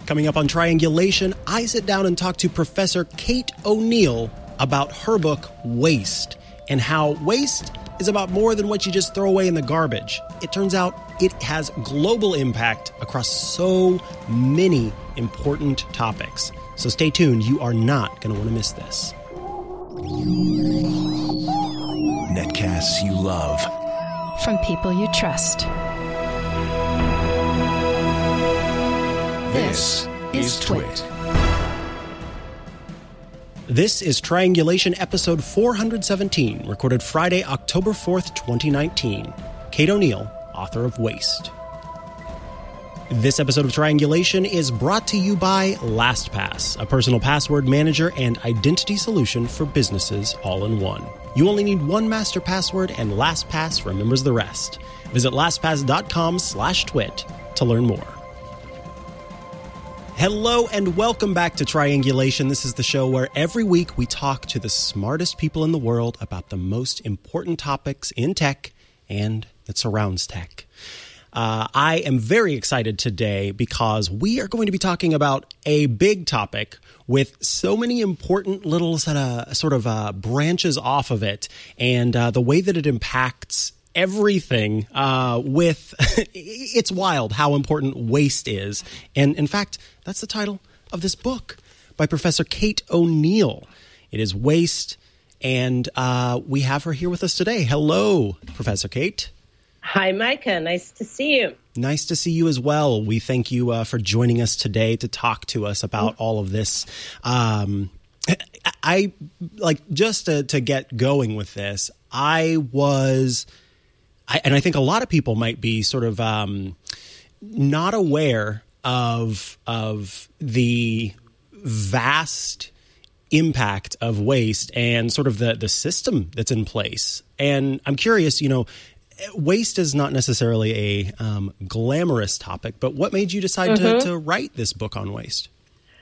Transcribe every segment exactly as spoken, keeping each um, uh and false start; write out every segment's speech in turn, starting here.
Coming up on Triangulation, I sit down and talk to Professor Kate O'Neill about her book, Waste, and how waste is about more than what you just throw away in the garbage. It turns out it has global impact across so many important topics. So stay tuned. You are not going to want to miss this. Netcasts you love. From people you trust. This is Twit. This is Triangulation episode four hundred seventeen, recorded Friday, October fourth, twenty nineteen. Kate O'Neill, author of Waste. This episode of Triangulation is brought to you by LastPass, a personal password manager and identity solution for businesses all in one. You only need one master password, and LastPass remembers the rest. Visit LastPass.com slash twit to learn more. Hello and welcome back to Triangulation. This is the show where every week we talk to the smartest people in the world about the most important topics in tech and that surrounds tech. Uh, I am very excited today because we are going to be talking about a big topic with so many important little sort of, sort of uh, branches off of it, and uh, the way that it impacts everything uh, with, it's wild how important waste is. And in fact, that's the title of this book by Professor Kate O'Neill. It is Waste, and uh, we have her here with us today. Hello, Professor Kate. Hi, Micah. Nice to see you. Nice to see you as well. We thank you uh, for joining us today to talk to us about all of this. Um, I like just to, to get going with this. I was, I, and I think a lot of people might be sort of um, not aware of of the vast impact of waste and sort of the the system that's in place. And I'm curious, you know. Waste is not necessarily a um, glamorous topic, but what made you decide mm-hmm. to, to write this book on waste?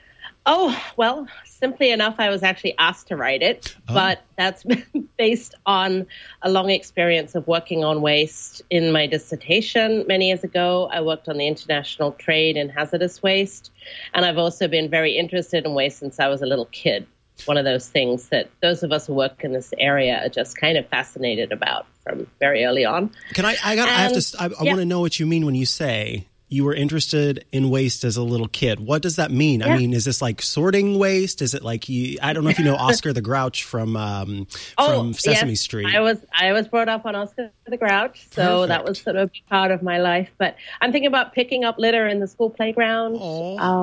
Oh, well, simply enough, I was actually asked to write it, oh. but that's based on a long experience of working on waste in my dissertation many years ago. I worked on the international trade in hazardous waste, and I've also been very interested in waste since I was a little kid. One of those things that those of us who work in this area are just kind of fascinated about from very early on. Can I, I got, and, I have to, I, I yeah. want to know what you mean when you say you were interested in waste as a little kid. What does that mean? Yeah. I mean, is this like sorting waste? Is it like you, I don't know if you know Oscar the Grouch from, um, oh, from Sesame yes. Street. I was, I was brought up on Oscar the Grouch. So Perfect. That was sort of a big part of my life, but I'm thinking about picking up litter in the school playground. Um,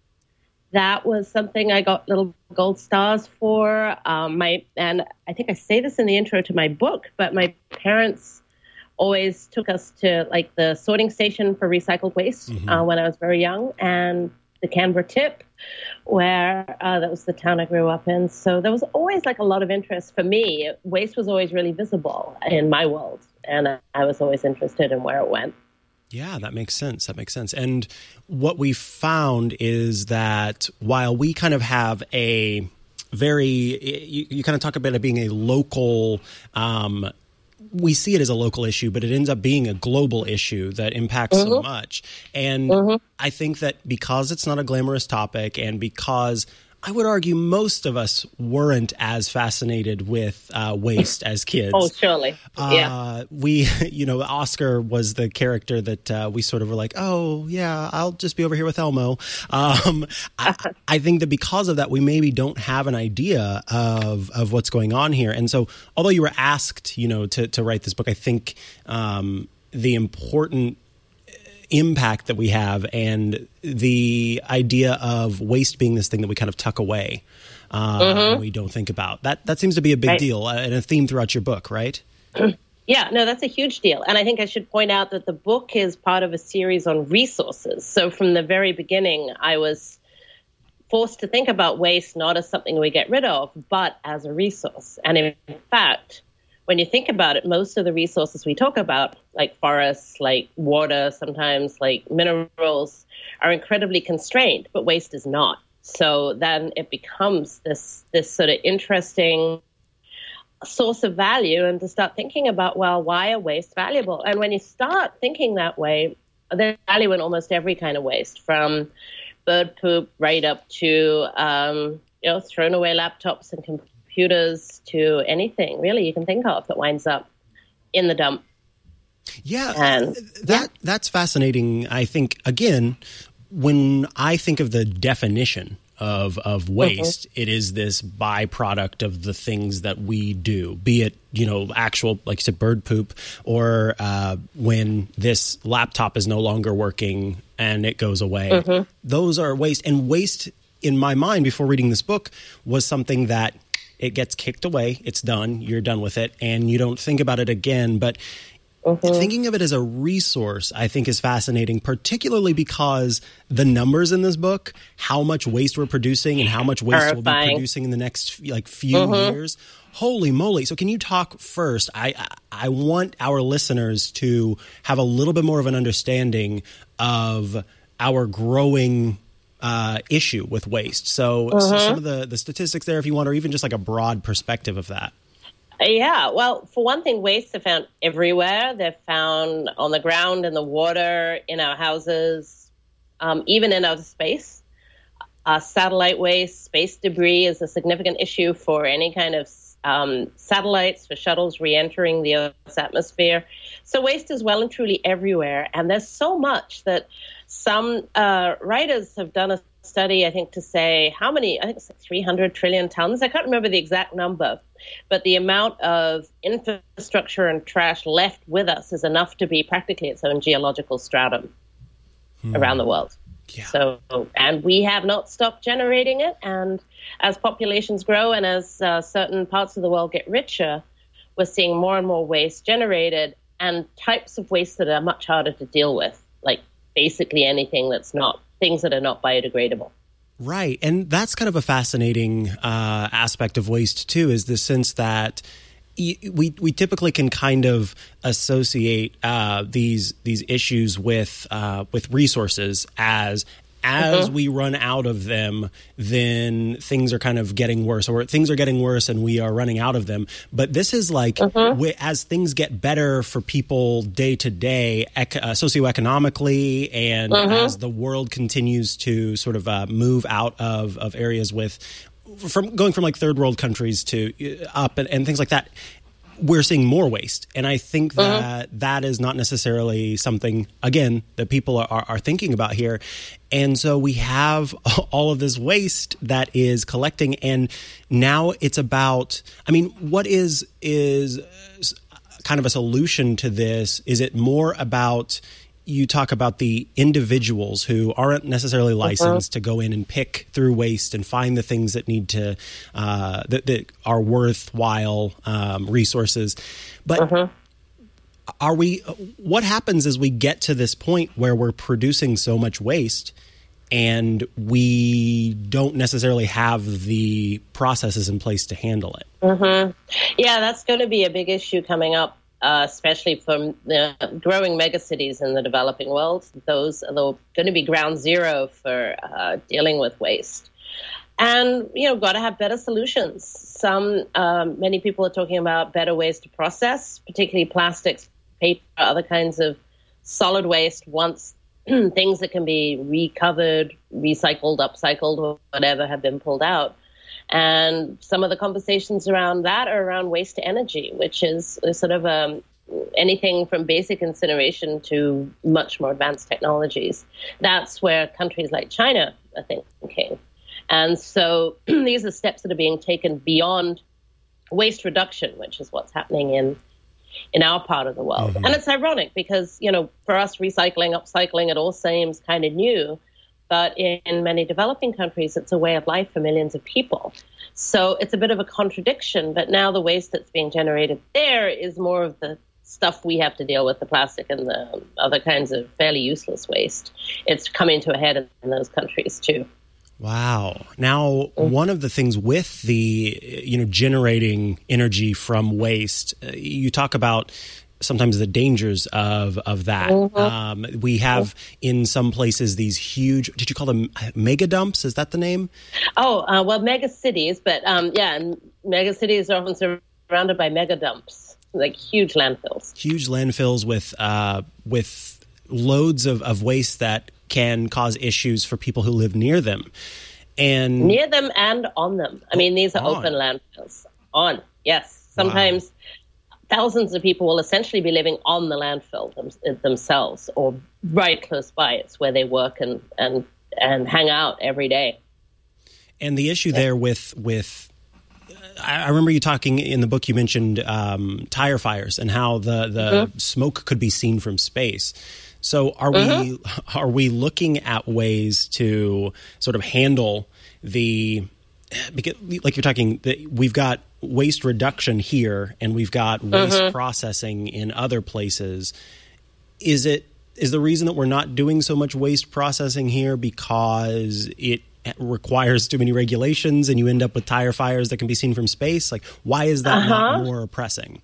That was something I got little gold stars for. Um, my and I think I say this in the intro to my book, but my parents always took us to like the sorting station for recycled waste mm-hmm. uh, when I was very young, and the Canberra Tip, where uh, that was the town I grew up in. So there was always like a lot of interest for me. Waste was always really visible in my world, and I was always interested in where it went. Yeah, that makes sense. That makes sense. And what we found is that while we kind of have a very, you, you kind of talk about it being a local, um, we see it as a local issue, but it ends up being a global issue that impacts mm-hmm. so much. And mm-hmm. I think that because it's not a glamorous topic, and because I would argue most of us weren't as fascinated with uh, waste as kids. Oh, surely. Uh, yeah. We, you know, Oscar was the character that uh, we sort of were like, oh, yeah, I'll just be over here with Elmo. Um, I, I think that because of that, we maybe don't have an idea of, of what's going on here. And so although you were asked, you know, to, to write this book, I think um, the important impact that we have and the idea of waste being this thing that we kind of tuck away uh, mm-hmm. and we don't think about. That that seems to be a big right. deal uh, and a theme throughout your book, right? Yeah, no, that's a huge deal. And I think I should point out that the book is part of a series on resources. So from the very beginning, I was forced to think about waste not as something we get rid of, but as a resource. And in fact, when you think about it, most of the resources we talk about, like forests, like water, sometimes like minerals, are incredibly constrained, but waste is not. So then it becomes this this sort of interesting source of value, and to start thinking about, well, why are waste valuable? And when you start thinking that way, there's value in almost every kind of waste, from bird poop right up to, um, you know, thrown away laptops and computers to anything really you can think of that winds up in the dump. Yeah, and, that yeah. that's fascinating. I think, again, when I think of the definition of of waste, mm-hmm. it is this byproduct of the things that we do, be it, you know, actual, like you said, bird poop, or uh, when this laptop is no longer working and it goes away. Mm-hmm. Those are waste. And waste, in my mind, before reading this book, was something that it gets kicked away, it's done, you're done with it, and you don't think about it again. But Mm-hmm. thinking of it as a resource, I think, is fascinating, particularly because the numbers in this book, how much waste we're producing and how much waste Terrifying. we'll be producing in the next like few mm-hmm. years. Holy moly. So can you talk first? I, I I want our listeners to have a little bit more of an understanding of our growing uh, issue with waste. So, mm-hmm. so some of the, the statistics there, if you want, or even just like a broad perspective of that. Yeah, well, for one thing, wastes are found everywhere. They're found on the ground, in the water, in our houses, um, even in outer space. Uh, satellite waste, space debris is a significant issue for any kind of um, satellites, for shuttles re-entering the Earth's atmosphere. So waste is well and truly everywhere. And there's so much that some uh, writers have done a study, I think, to say how many, I think it's like three hundred trillion tons. I can't remember the exact number, but the amount of infrastructure and trash left with us is enough to be practically its own geological stratum hmm. around the world. Yeah. So, and we have not stopped generating it. And as populations grow and as uh, certain parts of the world get richer, we're seeing more and more waste generated, and types of waste that are much harder to deal with, like basically anything that's not things that are not biodegradable. Right. And that's kind of a fascinating uh, aspect of waste, too, is the sense that y- we we typically can kind of associate uh, these these issues with uh, with resources as as mm-hmm. we run out of them, then things are kind of getting worse, or things are getting worse and we are running out of them. But this is like, mm-hmm. we, as things get better for people day to day, ec- uh, socioeconomically, and mm-hmm. as the world continues to sort of uh, move out of, of areas with, from going from like third world countries to uh, up and, and things like that, we're seeing more waste. And I think that mm-hmm. that is not necessarily something, again, that people are, are, are thinking about here. And so we have all of this waste that is collecting. And now it's about, I mean, what is is kind of a solution to this? Is it more about, you talk about the individuals who aren't necessarily licensed uh-huh. to go in and pick through waste and find the things that need to uh, that, that are worthwhile um, resources, but uh-huh. are we? What happens as we get to this point where we're producing so much waste and we don't necessarily have the processes in place to handle it? Uh-huh. Yeah, that's going to be a big issue coming up. Uh, especially from the growing megacities in the developing world. Those are going to be ground zero for uh, dealing with waste. And, you know, got to have better solutions. Some, um, many people are talking about better ways to process, particularly plastics, paper, other kinds of solid waste, once things that can be recovered, recycled, upcycled, or whatever have been pulled out. And some of the conversations around that are around waste to energy, which is sort of um, anything from basic incineration to much more advanced technologies. That's where countries like China are thinking. And so these are steps that are being taken beyond waste reduction, which is what's happening in in our part of the world. Mm-hmm. And it's ironic because, you know, for us, recycling, upcycling, it all seems kind of new. But in many developing countries, it's a way of life for millions of people. So it's a bit of a contradiction. But now the waste that's being generated there is more of the stuff we have to deal with, the plastic and the other kinds of fairly useless waste. It's coming to a head in those countries, too. Wow. Now, mm-hmm. one of the things with the, you know, generating energy from waste, uh, you talk about sometimes the dangers of of that. Mm-hmm. Um, we have in some places these huge, did you call them mega dumps? Is that the name? Oh, uh, well, mega cities, but um, yeah, and mega cities are often surrounded by mega dumps, like huge landfills. Huge landfills with uh, with loads of, of waste that can cause issues for people who live near them. And near them and on them. I mean, these are on. open landfills. On, yes. Sometimes wow. thousands of people will essentially be living on the landfill them, themselves or right close by. It's where they work and, and, and hang out every day. And the issue yeah. there with with I remember you talking in the book, you mentioned um, tire fires and how the, the mm-hmm. smoke could be seen from space. So are mm-hmm. we are we looking at ways to sort of handle the, because like you're talking, we've got waste reduction here and we've got waste mm-hmm. processing in other places. Is it is the reason that we're not doing so much waste processing here because it requires too many regulations and you end up with tire fires that can be seen from space? Like, why is that uh-huh. not more pressing?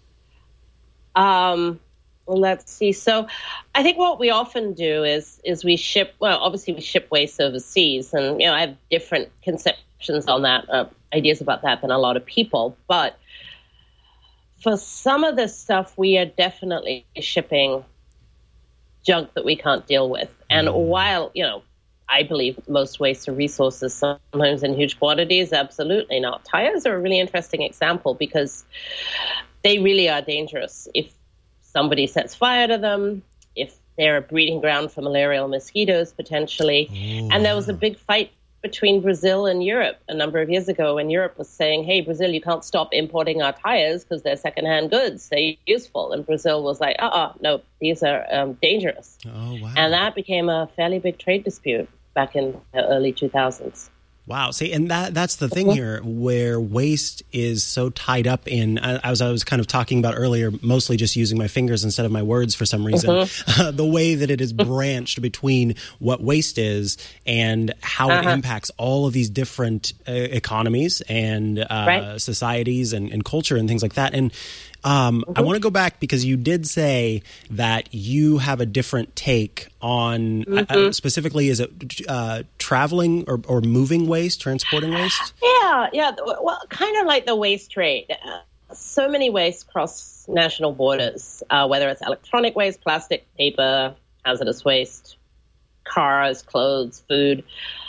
Um, well, let's see. So I think what we often do is is we ship, well, obviously we ship waste overseas. And, you know, I have different conceptions on that, uh, ideas about that than a lot of people. But for some of this stuff, we are definitely shipping junk that we can't deal with. And mm. while, you know, I believe most waste are resources, sometimes in huge quantities, absolutely not. Tires are a really interesting example because they really are dangerous. If somebody sets fire to them, if they're a breeding ground for malarial mosquitoes, potentially. Oh. And there was a big fight between Brazil and Europe a number of years ago when Europe was saying, hey, Brazil, you can't stop importing our tires because they're secondhand goods. They're useful. And Brazil was like, uh-uh, no, these are um, dangerous. Oh, wow. And that became a fairly big trade dispute back in the early two thousands. Wow. See, and that that's the thing here, where waste is so tied up in, as I was kind of talking about earlier, mostly just using my fingers instead of my words for some reason, mm-hmm. uh, the way that it is branched between what waste is and how uh-huh. it impacts all of these different uh, economies and uh, right. societies and, and culture and things like that. And Um, mm-hmm. I want to go back because you did say that you have a different take on, mm-hmm. uh, specifically, is it uh, traveling or, or moving waste, transporting waste? Yeah, yeah. Well, kind of like the waste trade. Uh, so many wastes cross national borders, uh, whether it's electronic waste, plastic, paper, hazardous waste, cars, clothes, food,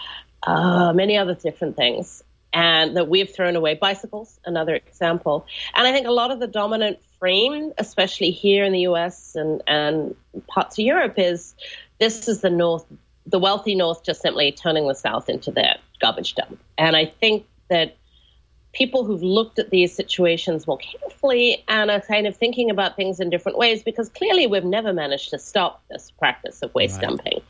uh, many other different things. And that we've thrown away. Bicycles, another example. And I think a lot of the dominant frame, especially here in the U S and, and parts of Europe, is this is the North, the wealthy North just simply turning the South into their garbage dump. And I think that people who've looked at these situations more carefully and are kind of thinking about things in different ways, because clearly we've never managed to stop this practice of waste right. dumping,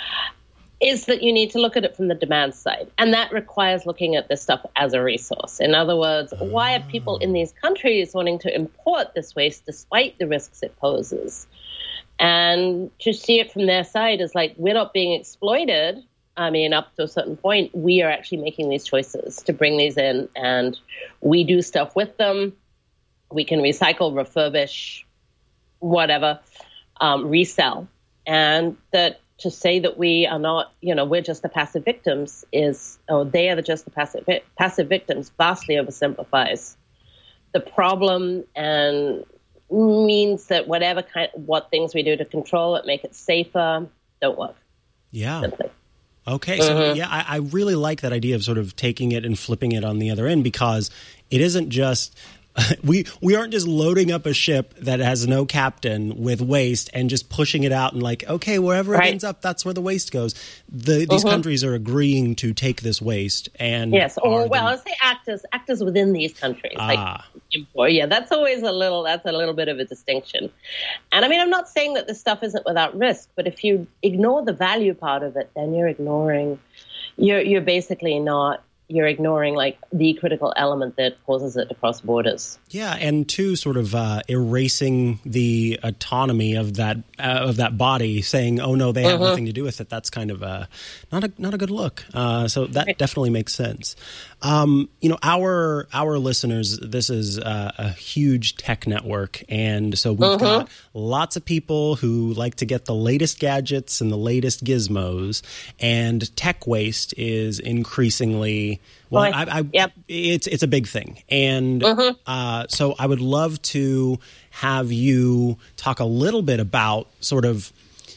is that you need to look at it from the demand side. And that requires looking at this stuff as a resource. In other words, oh. why are people in these countries wanting to import this waste despite the risks it poses? And to see it from their side is like, we're not being exploited. I mean, up to a certain point, we are actually making these choices to bring these in, and we do stuff with them. We can recycle, refurbish, whatever, um, resell. And that to say that we are not, you know, we're just the passive victims is, or they are the just the passive passive victims, vastly oversimplifies the problem and means that whatever kind, what things we do to control it, make it safer, don't work. Yeah. Simply. Okay. So, mm-hmm. yeah, I, I really like that idea of sort of taking it and flipping it on the other end, because it isn't just we we aren't just loading up a ship that has no captain with waste and just pushing it out and like, okay, wherever right. it ends up, that's where the waste goes. The, these mm-hmm. countries are agreeing to take this waste and yes, or well, I'll say actors actors within these countries. Ah. Like, yeah, that's always a little that's a little bit of a distinction. And I mean, I'm not saying that this stuff isn't without risk, but if you ignore the value part of it, then you're ignoring. You're you're basically not. You're ignoring like the critical element that causes it to cross borders. Yeah, and two, sort of uh, erasing the autonomy of that uh, of that body, saying, "Oh no, they have mm-hmm. nothing to do with it." That's kind of a not a not a good look. Uh, so that right. definitely makes sense. Um, you know, our our listeners, this is uh, a huge tech network, and so we've mm-hmm. got lots of people who like to get the latest gadgets and the latest gizmos, and tech waste is increasingly well. Boy, I, I, yep. it's it's a big thing, and mm-hmm. uh, so I would love to have you talk a little bit about sort of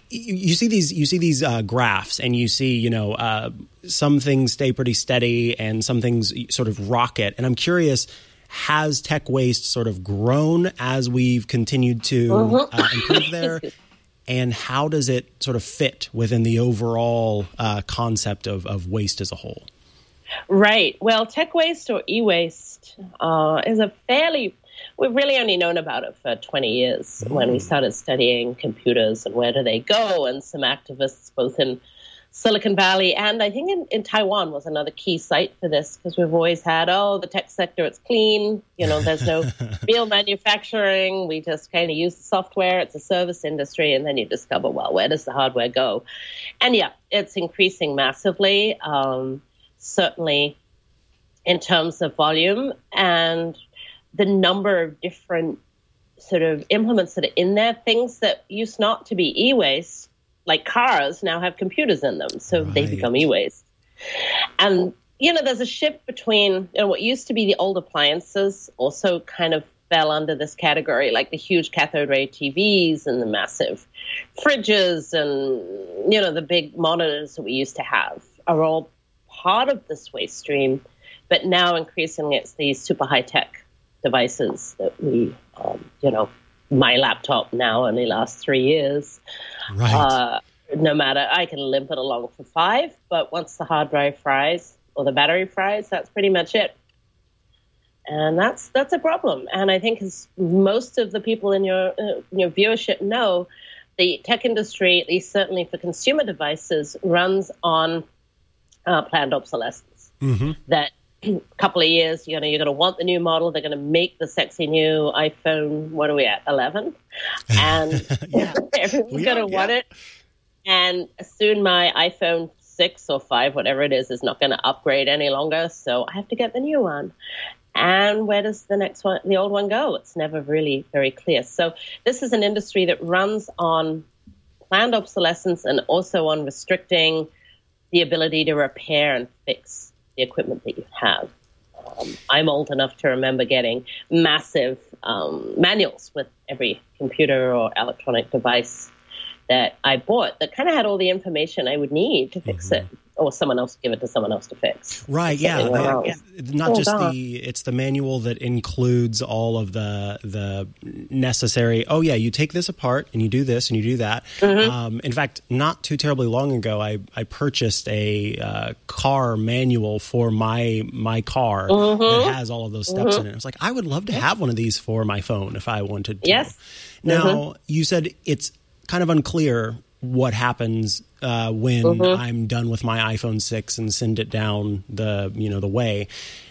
you, you see these you see these uh, graphs, and you see you know uh, some things stay pretty steady, and some things sort of rocket. And I'm curious, has tech waste sort of grown as we've continued to uh, improve there? And how does it sort of fit within the overall uh, concept of, of waste as a whole? Right. Well, tech waste or e-waste uh, is a fairly, we've really only known about it for twenty years mm. when we started studying computers and where do they go. And some activists, both in Silicon Valley and I think in, in Taiwan was another key site for this, because we've always had, oh, the tech sector, it's clean. You know, there's no real manufacturing. We just kind of use the software. It's a service industry. And then you discover, well, where does the hardware go? And yeah, it's increasing massively, um, certainly in terms of volume and the number of different sort of implements that are in there, things that used not to be e-waste, like cars, now have computers in them, so right. they become e-waste. And, you know, there's a shift between, you know, what used to be the old appliances also kind of fell under this category, like the huge cathode ray T Vs and the massive fridges and, you know, the big monitors that we used to have are all part of this waste stream. But now increasingly it's these super high-tech devices that we, um, you know, my laptop now only lasts three years. Right. Uh, no matter, I can limp it along for five, but once the hard drive fries or the battery fries, that's pretty much it. And that's that's a problem. And I think as most of the people in your uh, your viewership know, the tech industry, at least certainly for consumer devices, runs on uh, planned obsolescence. Mm-hmm. That a couple of years, you know, you're going to want the new model. They're going to make the sexy new iPhone. What are we at? eleven, and everyone's going to yeah. want it. And soon my iPhone six or five, whatever it is, is not going to upgrade any longer. So I have to get the new one. And where does the next one, the old one, go? It's never really very clear. So this is an industry that runs on planned obsolescence and also on restricting the ability to repair and fix the equipment that you have. Um, I'm old enough to remember getting massive um, manuals with every computer or electronic device that I bought that kind of had all the information I would need to fix mm-hmm. it, or someone else give it to someone else to fix. Right, yeah. The, not oh, just God. the, it's the manual that includes all of the the necessary, oh yeah, you take this apart and you do this and you do that. Mm-hmm. Um, in fact, not too terribly long ago, I, I purchased a uh, car manual for my my car mm-hmm. that has all of those steps mm-hmm. in it. I was like, I would love to have one of these for my phone if I wanted to. Yes. Now, mm-hmm. you said it's kind of unclear what happens uh, when mm-hmm. I'm done with my iPhone six and send it down the you know the way.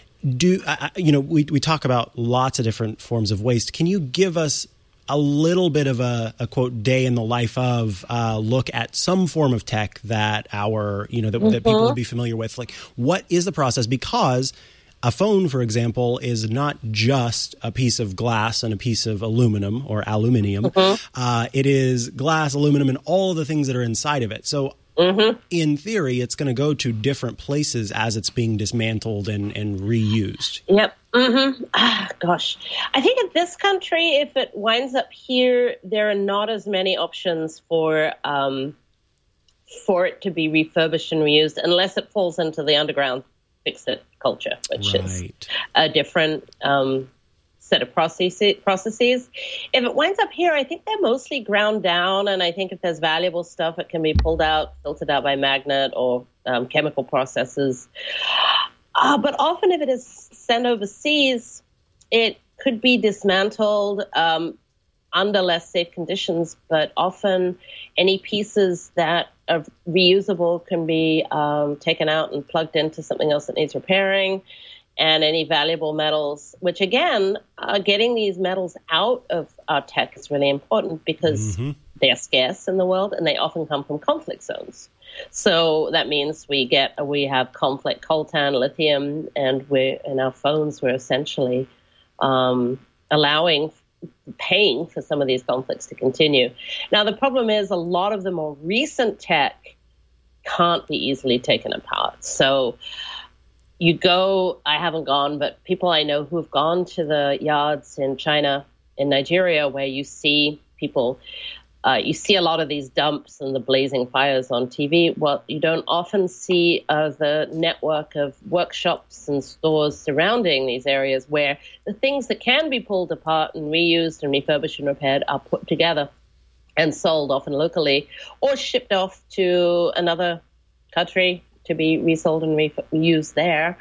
Do uh, you know we we talk about lots of different forms of waste. Can you give us a little bit of a, a quote day in the life of uh, look at some form of tech that our you know that, mm-hmm. that people would be familiar with? Like, what is the process? Because a phone, for example, is not just a piece of glass and a piece of aluminum or aluminium. Mm-hmm. Uh, it is glass, aluminum, and all of the things that are inside of it. So mm-hmm. in theory, it's going to go to different places as it's being dismantled and, and reused. Yep. Mm-hmm. Ah, gosh. I think in this country, if it winds up here, there are not as many options for um, for it to be refurbished and reused unless it falls into the underground fix-it culture, which right. is a different um, set of processes. processes. If it winds up here, I think they're mostly ground down, and I think if there's valuable stuff, it can be pulled out, filtered out by magnet or um, chemical processes. Uh, but often if it is sent overseas, it could be dismantled um, under less safe conditions, but often any pieces that are reusable can be um, taken out and plugged into something else that needs repairing, and any valuable metals, which again, uh, getting these metals out of our tech is really important because mm-hmm. they are scarce in the world and they often come from conflict zones. So that means we get we have conflict coltan, lithium, and we're in our phones we're essentially um, allowing paying for some of these conflicts to continue. Now, the problem is a lot of the more recent tech can't be easily taken apart. So you go, I haven't gone, but people I know who have gone to the yards in China, in Nigeria, where you see people Uh, you see a lot of these dumps and the blazing fires on T V. What you don't often see are the network of workshops and stores surrounding these areas where the things that can be pulled apart and reused and refurbished and repaired are put together and sold, often locally, or shipped off to another country to be resold and reused there.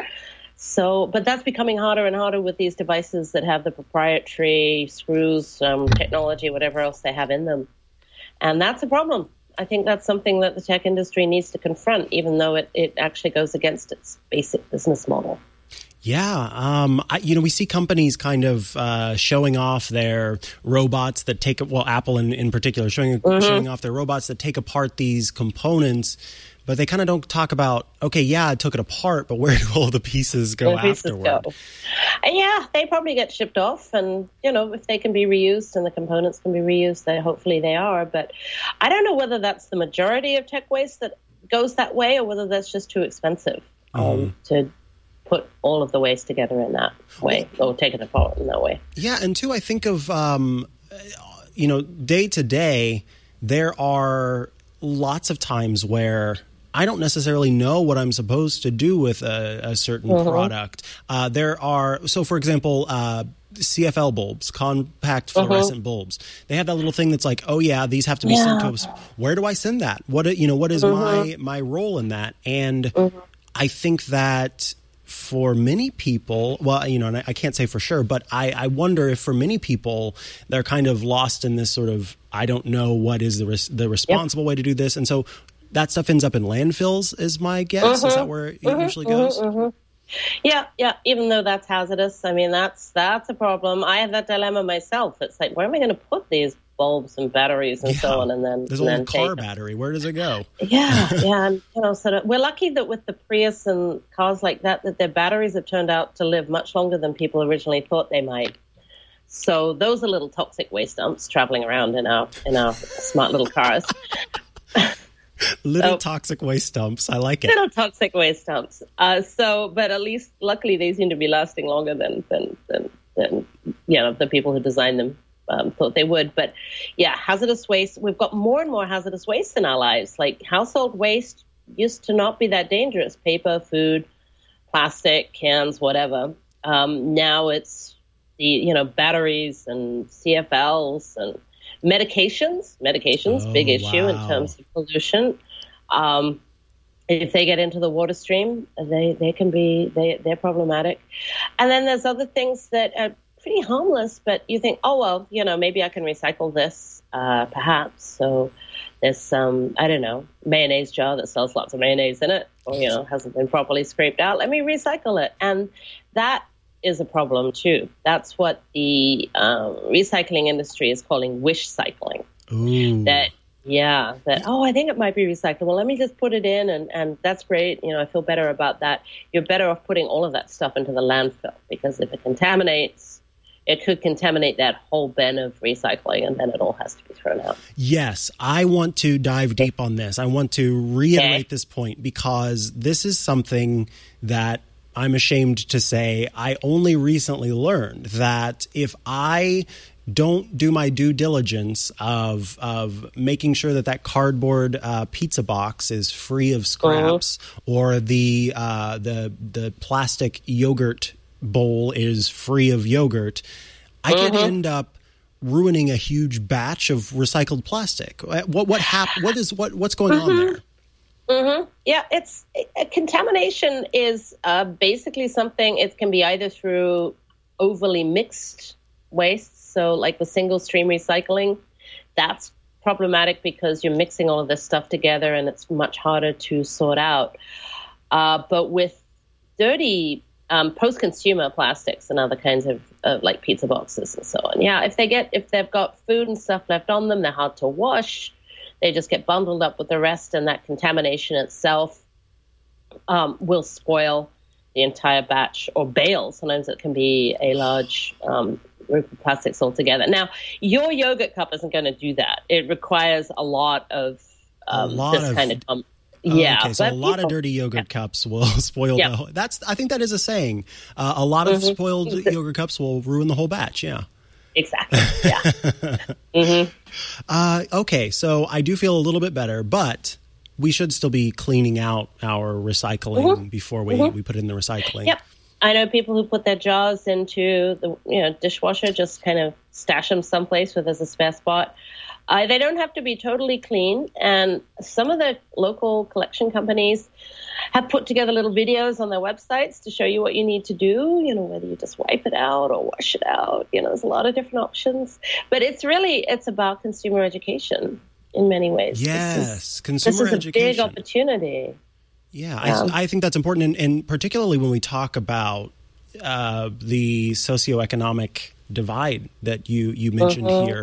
So, but that's becoming harder and harder with these devices that have the proprietary screws, um, technology, whatever else they have in them. And that's a problem. I think that's something that the tech industry needs to confront, even though it, it actually goes against its basic business model. Yeah. Um, I, you know, we see companies kind of uh, showing off their robots that take, well, Apple in, in particular, showing, mm-hmm. showing off their robots that take apart these components, but they kind of don't talk about, okay, yeah, I took it apart, but where do all the pieces go the pieces afterward? Go. Yeah, they probably get shipped off, and, you know, if they can be reused and the components can be reused, then hopefully they are. But I don't know whether that's the majority of tech waste that goes that way or whether that's just too expensive um, mm. to put all of the waste together in that way or take it apart in that way. Yeah, and two, I think of, um, you know, day to day, there are lots of times where I don't necessarily know what I'm supposed to do with a, a certain mm-hmm. product. Uh, there are, so for example, uh, C F L bulbs, compact fluorescent mm-hmm. bulbs. They have that little thing that's like, oh yeah, these have to be yeah. sent to us. Where do I send that? What, you know, what is mm-hmm. my, my role in that? And mm-hmm. I think that for many people, well, you know, and I, I can't say for sure, but I, I wonder if for many people, they're kind of lost in this sort of, I don't know what is the res- the responsible yep. way to do this. And so that stuff ends up in landfills, is my guess. Mm-hmm. Is that where it mm-hmm. usually goes? Mm-hmm. Yeah, yeah. Even though that's hazardous, I mean, that's that's a problem. I have that dilemma myself. It's like, where am I going to put these bulbs and batteries and yeah. so on? And then there's and a then little car battery. Where does it go? Yeah, yeah. And you know, sort of, we're lucky that with the Prius and cars like that, that their batteries have turned out to live much longer than people originally thought they might. So those are little toxic waste dumps traveling around in our in our smart little cars. Little so, toxic waste dumps. I like it. Little toxic waste dumps. Uh, so, but at least, luckily, they seem to be lasting longer than than than, than you know the people who designed them um, thought they would. But yeah, hazardous waste. We've got more and more hazardous waste in our lives. Like household waste used to not be that dangerous. Paper, food, plastic, cans, whatever. Um, now it's the you know batteries and C F Ls and medications. Medications, oh, big issue wow. in terms of pollution. Um, if they get into the water stream, they, they can be, they, they're problematic. And then there's other things that are pretty harmless, but you think, oh, well, you know, maybe I can recycle this, uh, perhaps. So there's some, I don't know, mayonnaise jar that sells lots of mayonnaise in it, or, you know, hasn't been properly scraped out. Let me recycle it. And that is a problem too. That's what the um, recycling industry is calling wish cycling. Ooh. That, yeah, that, oh, I think it might be recyclable. Let me just put it in and, and that's great. You know, I feel better about that. You're better off putting all of that stuff into the landfill because if it contaminates, it could contaminate that whole bin of recycling and then it all has to be thrown out. Yes, I want to dive deep on this. I want to reiterate okay. this point because this is something that I'm ashamed to say I only recently learned that if I don't do my due diligence of of making sure that that cardboard uh, pizza box is free of scraps uh-huh. or the uh, the the plastic yogurt bowl is free of yogurt, I uh-huh. could end up ruining a huge batch of recycled plastic. What what hap- What is what what's going uh-huh. on there? Mm-hmm. Yeah, it's uh, contamination is uh, basically something. It can be either through overly mixed waste, so like with single stream recycling, that's problematic because you're mixing all of this stuff together and it's much harder to sort out. Uh, but with dirty um, post-consumer plastics and other kinds of uh, like pizza boxes and so on, yeah, if they get if they've got food and stuff left on them, they're hard to wash. They just get bundled up with the rest, and that contamination itself um, will spoil the entire batch or bale. Sometimes it can be a large um, group of plastics altogether. Now, your yogurt cup isn't going to do that. It requires a lot of um, a lot this of, kind of um, oh, yeah. Okay, so but a lot people, of dirty yogurt yeah. cups will spoil yeah. the whole. That's I think that is a saying. Uh, a lot of mm-hmm. spoiled yogurt cups will ruin the whole batch. Yeah. Exactly. Yeah. mm-hmm. Uh, okay, so I do feel a little bit better, but we should still be cleaning out our recycling mm-hmm. before we, mm-hmm. we put it in the recycling. Yep. I know people who put their jars into the you know dishwasher, just kind of stash them someplace where there's a spare spot. Uh, they don't have to be totally clean, and some of the local collection companies have put together little videos on their websites to show you what you need to do, you know, whether you just wipe it out or wash it out. You know, there's a lot of different options. But it's really, it's about consumer education in many ways. Yes, this is, consumer this is education. a big opportunity. Yeah, yeah. I, I think that's important, and, and particularly when we talk about uh, the socioeconomic divide that you, you mentioned uh-huh. here.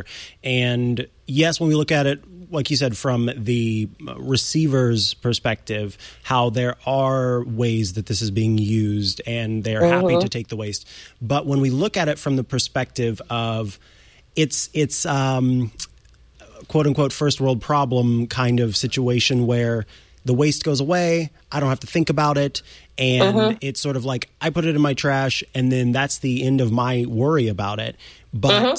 And yes, when we look at it, like you said, from the receiver's perspective, how there are ways that this is being used and they're uh-huh. happy to take the waste. But when we look at it from the perspective of it's, it's um, quote unquote first world problem kind of situation where the waste goes away, I don't have to think about it, and uh-huh. it's sort of like I put it in my trash and then that's the end of my worry about it. But uh-huh.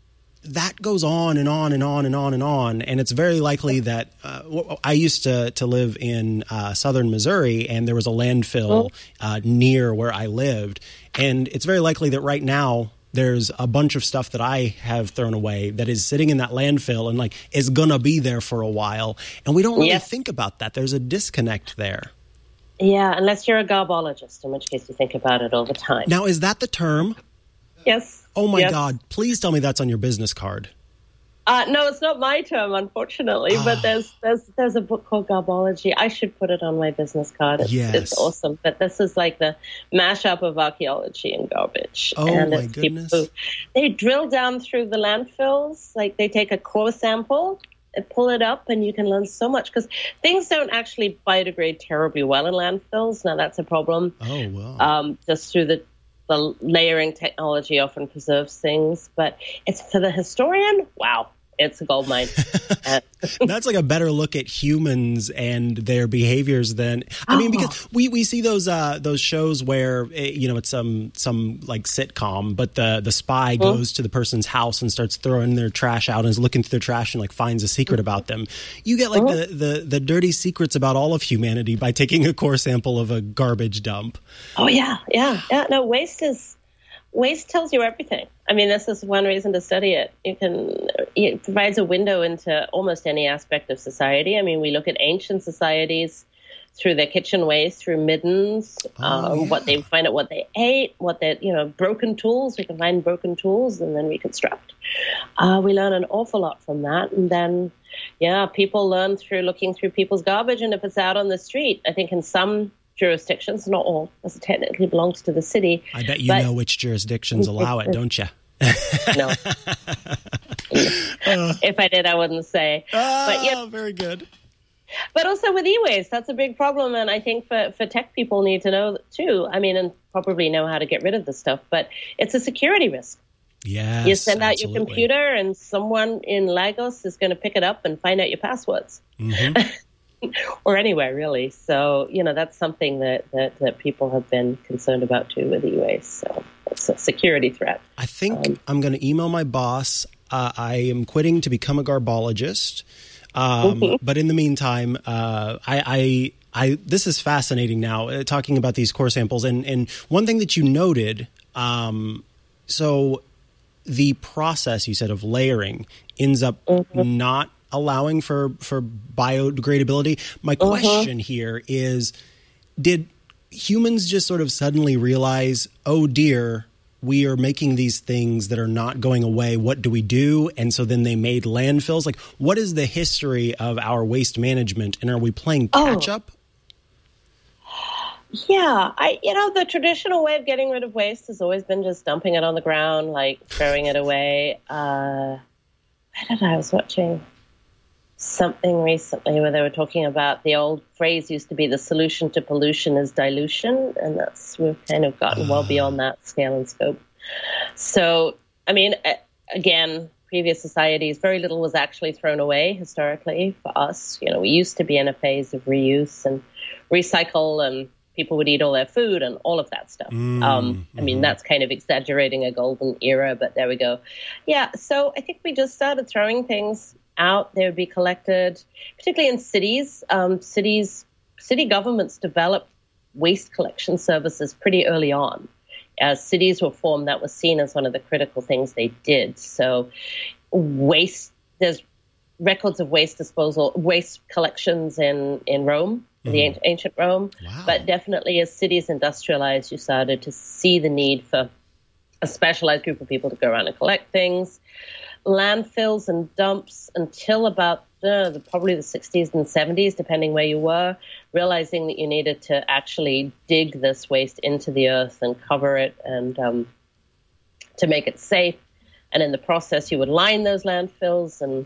that goes on and on and on and on and on. And it's very likely that uh, I used to, to live in uh, southern Missouri, and there was a landfill uh, near where I lived. And it's very likely that right now there's a bunch of stuff that I have thrown away that is sitting in that landfill and like is going to be there for a while. And we don't really yes. think about that. There's a disconnect there. Yeah, unless you're a garbologist, in which case you think about it all the time. Now, is that the term? Yes. Oh, my yes. God. Please tell me that's on your business card. Uh, no, it's not my term, unfortunately, oh. but there's there's there's a book called Garbology. I should put it on my business card. It's, yes. it's awesome. But this is like the mashup of archaeology and garbage. Oh, and my goodness. Who, they drill down through the landfills. Like they take a core sample and pull it up, and you can learn so much because things don't actually biodegrade terribly well in landfills. Now, that's a problem. Oh, wow. Um, just through the The layering technology often preserves things, but it's for the historian. Wow, it's a gold mine. That's like a better look at humans and their behaviors than I mean, because we, we see those uh, those shows where you know it's some some like sitcom, but the the spy mm-hmm. goes to the person's house and starts throwing their trash out and is looking through their trash and like finds a secret about them. You get like mm-hmm. the, the the dirty secrets about all of humanity by taking a core sample of a garbage dump. Oh yeah, yeah, yeah. No, waste is. Waste tells you everything. I mean, this is one reason to study it. You can, it provides a window into almost any aspect of society. I mean, we look at ancient societies through their kitchen waste, through middens, oh, um, yeah. what they find out what they ate, what they, you know, broken tools. We can find broken tools and then reconstruct. Uh, we learn an awful lot from that. And then, yeah, people learn through looking through people's garbage. And if it's out on the street, I think in some jurisdictions, not all, as it technically belongs to the city. I bet you but, know which jurisdictions allow it, don't you? No. uh, if I did, I wouldn't say. Oh, but, yeah, very good. But also with e-waste, that's a big problem. And I think for, for tech people need to know too. I mean, and probably know how to get rid of the stuff, but it's a security risk. Yes, you send out absolutely. your computer and someone in Lagos is going to pick it up and find out your passwords. Mm-hmm. Or anywhere, really. So, you know, that's something that, that, that people have been concerned about, too, with e-waste. So it's a security threat. I think um, I'm going to email my boss. Uh, I am quitting to become a garbologist. Um, mm-hmm. But in the meantime, uh, I, I, I, this is fascinating now, uh, talking about these core samples. And, and one thing that you noted, um, so the process, you said, of layering ends up mm-hmm. not allowing for, for biodegradability. My question uh-huh. here is, did humans just sort of suddenly realize, oh dear, we are making these things that are not going away. What do we do? And so then they made landfills. Like, what is the history of our waste management? And are we playing catch oh. up? Yeah, I you know, the traditional way of getting rid of waste has always been just dumping it on the ground, like throwing it away. Uh, I don't know, I was watching something recently where they were talking about the old phrase used to be the solution to pollution is dilution, and that's we've kind of gotten well beyond that scale and scope. So, I mean, again, previous societies, very little was actually thrown away historically for us. You know, we used to be in a phase of reuse and recycle, and people would eat all their food and all of that stuff. Mm, um, I mean, mm-hmm. that's kind of exaggerating a golden era, but there we go. Yeah, so I think we just started throwing things out. They would be collected, particularly in cities. Um, cities, city governments developed waste collection services pretty early on. As cities were formed, that was seen as one of the critical things they did. So waste, there's records of waste disposal, waste collections in, in Rome, mm-hmm. the ancient, ancient Rome. Wow. But definitely as cities industrialized, you started to see the need for a specialized group of people to go around and collect things. Landfills and dumps until about uh, the, probably the sixties and seventies, depending where you were, realizing that you needed to actually dig this waste into the earth and cover it and um, to make it safe. And in the process, you would line those landfills and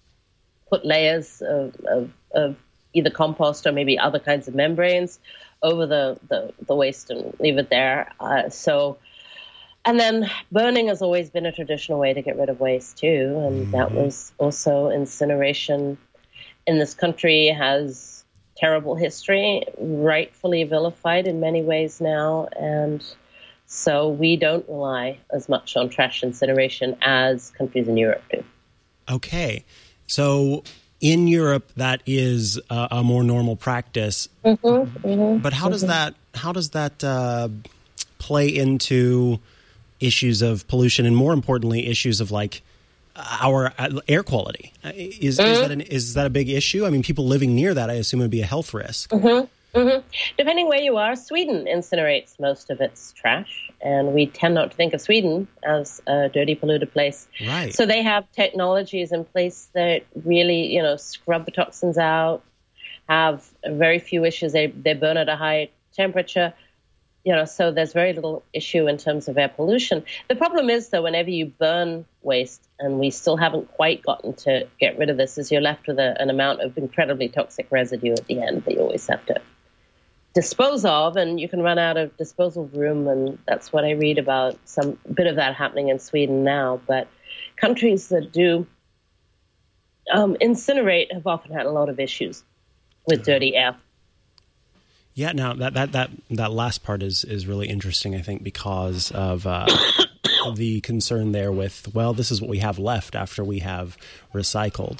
put layers of, of, of either compost or maybe other kinds of membranes over the, the, the waste and leave it there. Uh, so, and then burning has always been a traditional way to get rid of waste too. And mm-hmm. that was also incineration in this country has terrible history, rightfully vilified in many ways now. And so we don't rely as much on trash incineration as countries in Europe do. Okay. So in Europe, that is a, a more normal practice. Mm-hmm, mm-hmm, but how mm-hmm. does that how does that uh, play into issues of pollution and, more importantly, issues of like our air quality? Is mm-hmm. is that an, is that a big issue? I mean, people living near that, I assume, would be a health risk. Mm-hmm. Mm-hmm. Depending where you are, Sweden incinerates most of its trash, and we tend not to think of Sweden as a dirty, polluted place. Right. So they have technologies in place that really, you know, scrub the toxins out, have very few issues. They they burn at a high temperature, you know, so there's very little issue in terms of air pollution. The problem is, though, whenever you burn waste, and we still haven't quite gotten to get rid of this, is you're left with a, an amount of incredibly toxic residue at the end that you always have to dispose of, and you can run out of disposal room, and that's what I read about, some bit of that happening in Sweden now. But countries that do um, incinerate have often had a lot of issues with dirty air. Yeah, now that that that that last part is is really interesting, I think, because of uh, the concern there with, well, this is what we have left after we have recycled.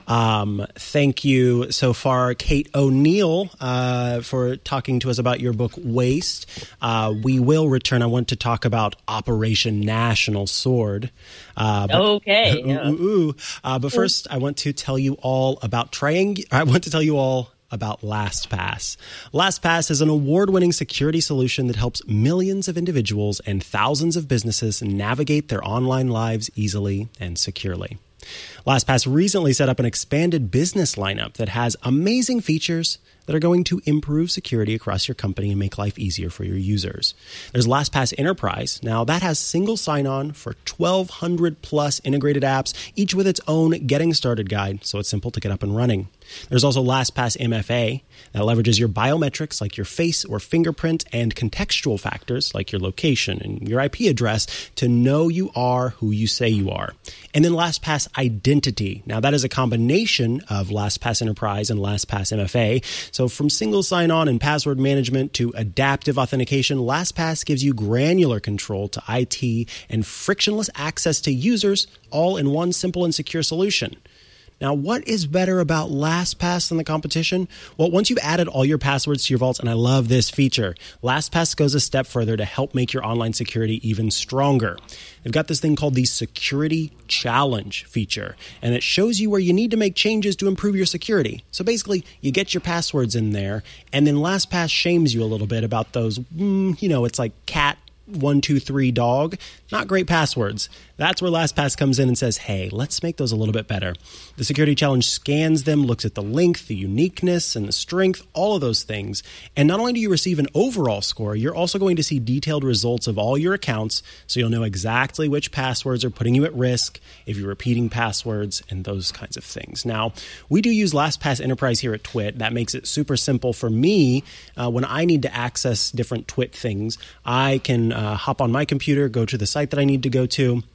Um, thank you so far, Kate O'Neill, uh, for talking to us about your book, Waste. Uh, we will return. I want to talk about Operation National Sword. Uh, but, okay. Uh, yeah. ooh, ooh, ooh. Uh, but first, I want to tell you all about triang- I want to tell you all about LastPass. LastPass is an award-winning security solution that helps millions of individuals and thousands of businesses navigate their online lives easily and securely. LastPass recently set up an expanded business lineup that has amazing features that are going to improve security across your company and make life easier for your users. There's LastPass Enterprise. Now, that has single sign-on for twelve hundred plus integrated apps, each with its own getting started guide, so it's simple to get up and running. There's also LastPass M F A that leverages your biometrics like your face or fingerprint and contextual factors like your location and your I P address to know you are who you say you are. And then LastPass Identity. Now, that is a combination of LastPass Enterprise and LastPass M F A. So from single sign-on and password management to adaptive authentication, LastPass gives you granular control to I T and frictionless access to users, all in one simple and secure solution. Now, what is better about LastPass than the competition? Well, once you've added all your passwords to your vaults, and I love this feature, LastPass goes a step further to help make your online security even stronger. They've got this thing called the Security Challenge feature, and it shows you where you need to make changes to improve your security. So basically, you get your passwords in there, and then LastPass shames you a little bit about those, mm, you know, it's like cat, one, two, three, dog. Not great passwords. That's where LastPass comes in and says, hey, let's make those a little bit better. The Security Challenge scans them, looks at the length, the uniqueness, and the strength, all of those things. And not only do you receive an overall score, you're also going to see detailed results of all your accounts, so you'll know exactly which passwords are putting you at risk, if you're repeating passwords, and those kinds of things. Now, we do use LastPass Enterprise here at Twit. That makes it super simple for me. Uh, when I need to access different Twit things, I can uh, hop on my computer, go to the site that I need to go to,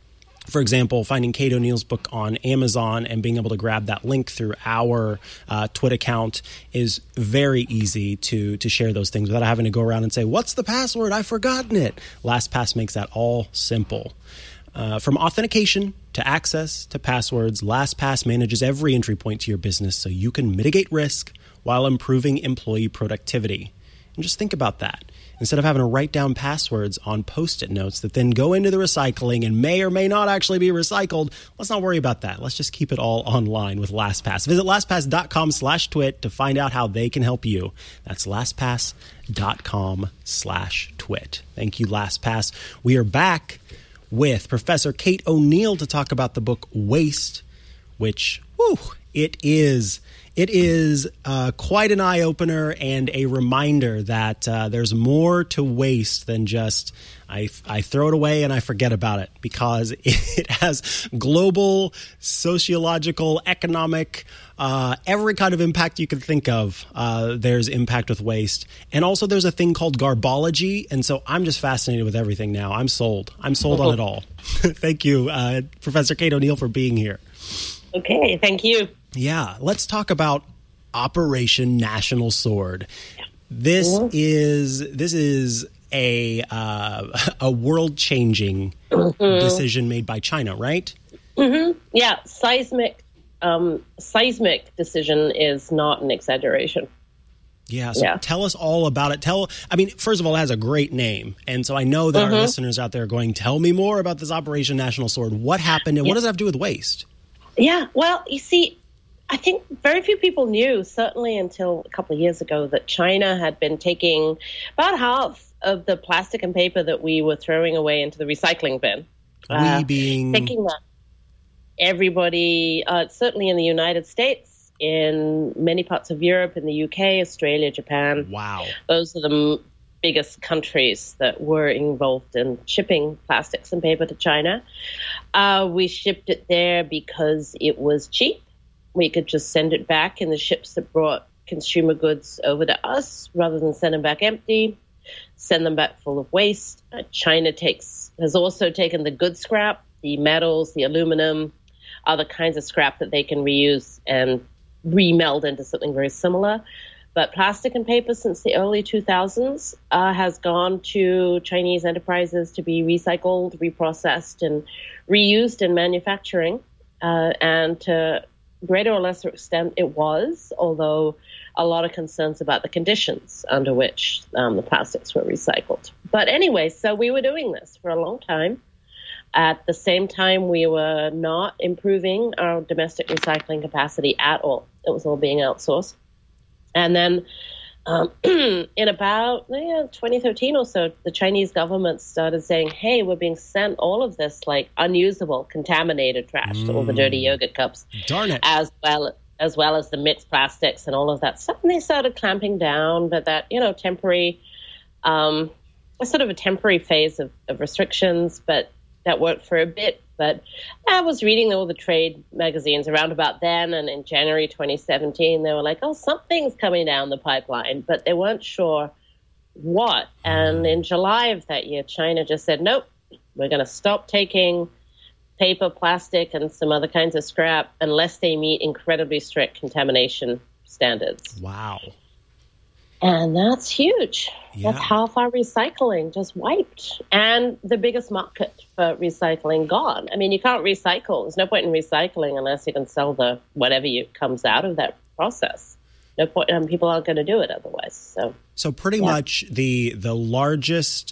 For example, finding Kate O'Neill's book on Amazon and being able to grab that link through our uh, Twit account is very easy to to share those things without having to go around and say, what's the password? I've forgotten it. LastPass makes that all simple. Uh, from authentication to access to passwords, LastPass manages every entry point to your business so you can mitigate risk while improving employee productivity. And just think about that. Instead of having to write down passwords on Post-it notes that then go into the recycling and may or may not actually be recycled, let's not worry about that. Let's just keep it all online with LastPass. Visit LastPass.com slash twit to find out how they can help you. That's LastPass.com slash twit. Thank you, LastPass. We are back with Professor Kate O'Neill to talk about the book Waste, which, whew, it is... It is uh, quite an eye-opener and a reminder that uh, there's more to waste than just I, I throw it away and I forget about it, because it has global, sociological, economic, uh, every kind of impact you can think of. Uh, there's impact with waste. And also there's a thing called garbology. And so I'm just fascinated with everything now. I'm sold. I'm sold on it all. Thank you, uh, Professor Kate O'Neill, for being here. Okay, thank you. Yeah, let's talk about Operation National Sword. This mm-hmm. is this is a uh, a world-changing mm-hmm. decision made by China, right? Mm-hmm. Yeah, seismic um, seismic decision is not an exaggeration. Yeah, so yeah. Tell us all about it. Tell, I mean, first of all, it has a great name, and so I know that mm-hmm. our listeners out there are going, "Tell me more about this Operation National Sword. What happened, and yeah. what does it have to do with waste?" Yeah, well, you see, I think very few people knew, certainly until a couple of years ago, that China had been taking about half of the plastic and paper that we were throwing away into the recycling bin. We uh, being... Taking that. Everybody, uh, certainly in the United States, in many parts of Europe, in the U K, Australia, Japan. Wow. Those are the m- biggest countries that were involved in shipping plastics and paper to China. Uh, we shipped it there because it was cheap. We could just send it back in the ships that brought consumer goods over to us rather than send them back empty, send them back full of waste. Uh, China takes has also taken the good scrap, the metals, the aluminum, other kinds of scrap that they can reuse and remeld into something very similar. But plastic and paper since the early two thousands uh, has gone to Chinese enterprises to be recycled, reprocessed, and reused in manufacturing. Uh, and to greater or lesser extent, it was, although a lot of concerns about the conditions under which um, the plastics were recycled. But anyway, so we were doing this for a long time. At the same time, we were not improving our domestic recycling capacity at all. It was all being outsourced. And then um, in about yeah, twenty thirteen or so, the Chinese government started saying, hey, we're being sent all of this like unusable, contaminated trash, mm. all the dirty yogurt cups. Darn it. As well, as well as the mixed plastics and all of that stuff. And they started clamping down, but that, you know, temporary, um, sort of a temporary phase of, of restrictions, but that worked for a bit. But I was reading all the trade magazines around about then, and in January twenty seventeen, they were like, oh, something's coming down the pipeline, but they weren't sure what. And in July of that year, China just said, nope, we're going to stop taking paper, plastic, and some other kinds of scrap unless they meet incredibly strict contamination standards. Wow. And that's huge. Yeah. That's half our recycling just wiped. And the biggest market for recycling gone. I mean, you can't recycle. There's no point in recycling unless you can sell the whatever you, comes out of that process. No point. Um, people aren't going to do it otherwise. So, so pretty yeah. much the the largest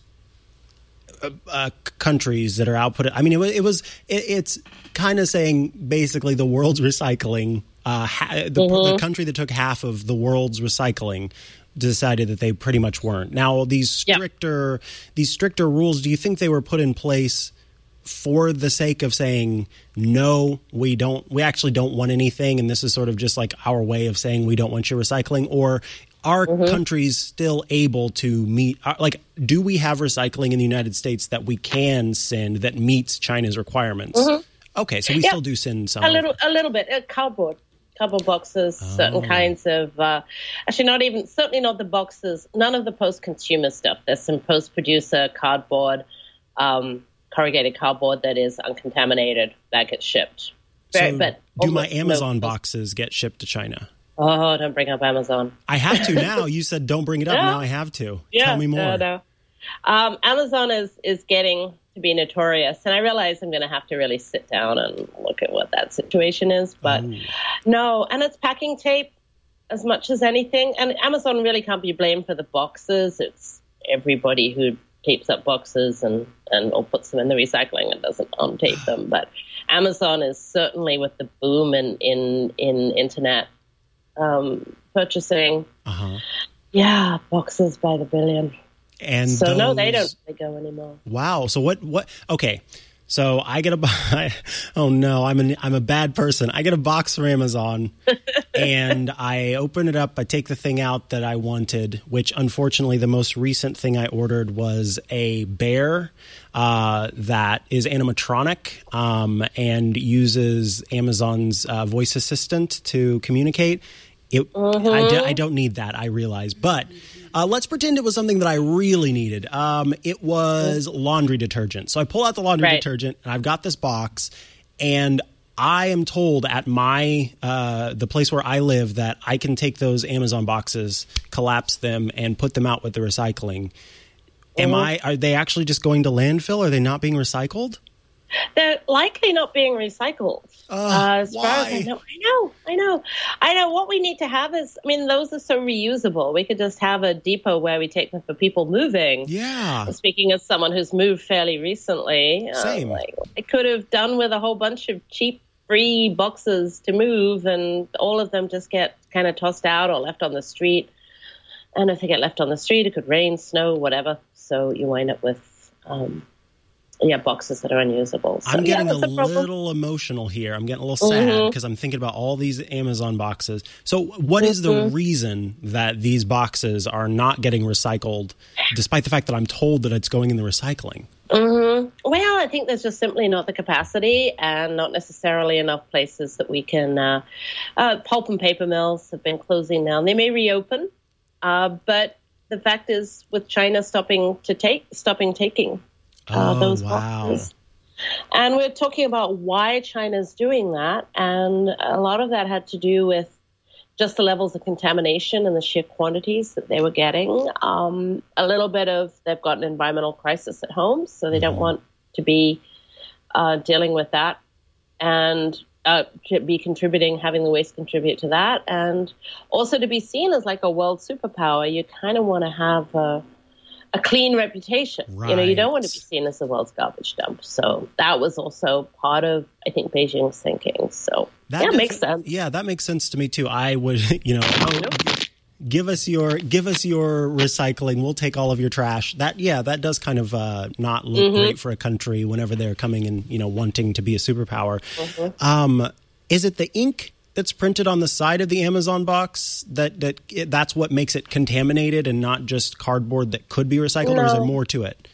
uh, uh, countries that are output. I mean, it was it was it, it's kind of saying basically the world's recycling. Uh, ha- the, mm-hmm. the country that took half of the world's recycling decided that they pretty much weren't. Now, these stricter yeah. these stricter rules, do you think they were put in place for the sake of saying, no, we don't, we actually don't want anything, and this is sort of just like our way of saying we don't want your recycling? Or are mm-hmm. countries still able to meet, like, do we have recycling in the United States that we can send that meets China's requirements? Mm-hmm. Okay, so we yeah. still do send some. A little, a little bit. Uh, cardboard. Cardboard boxes, oh. certain kinds of, uh, actually not even, certainly not the boxes, none of the post-consumer stuff. There's some post-producer cardboard, um, corrugated cardboard that is uncontaminated that gets shipped. Very, so but do my almost Amazon no- boxes get shipped to China? Oh, don't bring up Amazon. I have to now. You said don't bring it up. Yeah. Now I have to. Yeah, Tell me more. No, no. Um, Amazon is, is getting to be notorious, and I realize I'm going to have to really sit down and look at what that situation is. But Ooh. no, and it's packing tape as much as anything. And Amazon really can't be blamed for the boxes. It's everybody who tapes up boxes and, and or puts them in the recycling and doesn't untape them. But Amazon is certainly, with the boom in, in, in internet um, purchasing, Uh-huh. yeah, boxes by the billion. And so those... no, they don't they go anymore. Wow. So what? What? Okay. So I get a. I, oh no, I'm an I'm a bad person. I get a box from Amazon, and I open it up. I take the thing out that I wanted, which unfortunately the most recent thing I ordered was a bear uh, that is animatronic um, and uses Amazon's uh, voice assistant to communicate. It, Mm-hmm. I, do, I don't need that, I realize. But uh, let's pretend it was something that I really needed. Um, it was laundry detergent. So I pull out the laundry Right. detergent, and I've got this box, and I am told at my uh, the place where I live that I can take those Amazon boxes, collapse them, and put them out with the recycling. Am Mhm. I? Are they actually just going to landfill? Are they not being recycled? They're likely not being recycled. Uh, uh, as far as I why? know, I know, I know, I know. What we need to have is, I mean, those are so reusable. We could just have a depot where we take them for people moving. Yeah. Speaking as someone who's moved fairly recently, uh, Same. like, I could have done with a whole bunch of cheap, free boxes to move, and all of them just get kind of tossed out or left on the street. And if they get left on the street, it could rain, snow, whatever. So you wind up with. Um, Yeah, boxes that are unusable. So, I'm getting yeah, a, that's a problem. little emotional here. I'm getting a little sad Mhm. because I'm thinking about all these Amazon boxes. So what is the Mhm. reason that these boxes are not getting recycled, despite the fact that I'm told that it's going in the recycling? Mm-hmm. Well, I think there's just simply not the capacity and not necessarily enough places that we can. Uh, uh, pulp and paper mills have been closing down. They may reopen, uh, but the fact is, with China stopping to take, stopping taking. Uh, Oh, those wow. boxes. And we're talking about why China's doing that. And a lot of that had to do with just the levels of contamination and the sheer quantities that they were getting. Um, a little bit of they've got an environmental crisis at home, so they don't want to be uh, dealing with that and uh, to be contributing, having the waste contribute to that. And also to be seen as like a world superpower, you kind of want to have a a clean reputation. You know, you don't want to be seen as the world's garbage dump. So that was also part of, I think, Beijing's thinking. So That yeah, does- makes sense. Yeah, that makes sense to me too. I would, you know, oh, give us your give us your recycling. We'll take all of your trash. That yeah, that does kind of uh, not look Mm-hmm. great for a country whenever they're coming and you know wanting to be a superpower. Mm-hmm. Um, is it the ink that's printed on the side of the Amazon box that that that's what makes it contaminated and not just cardboard that could be recycled, or is there No. more to it?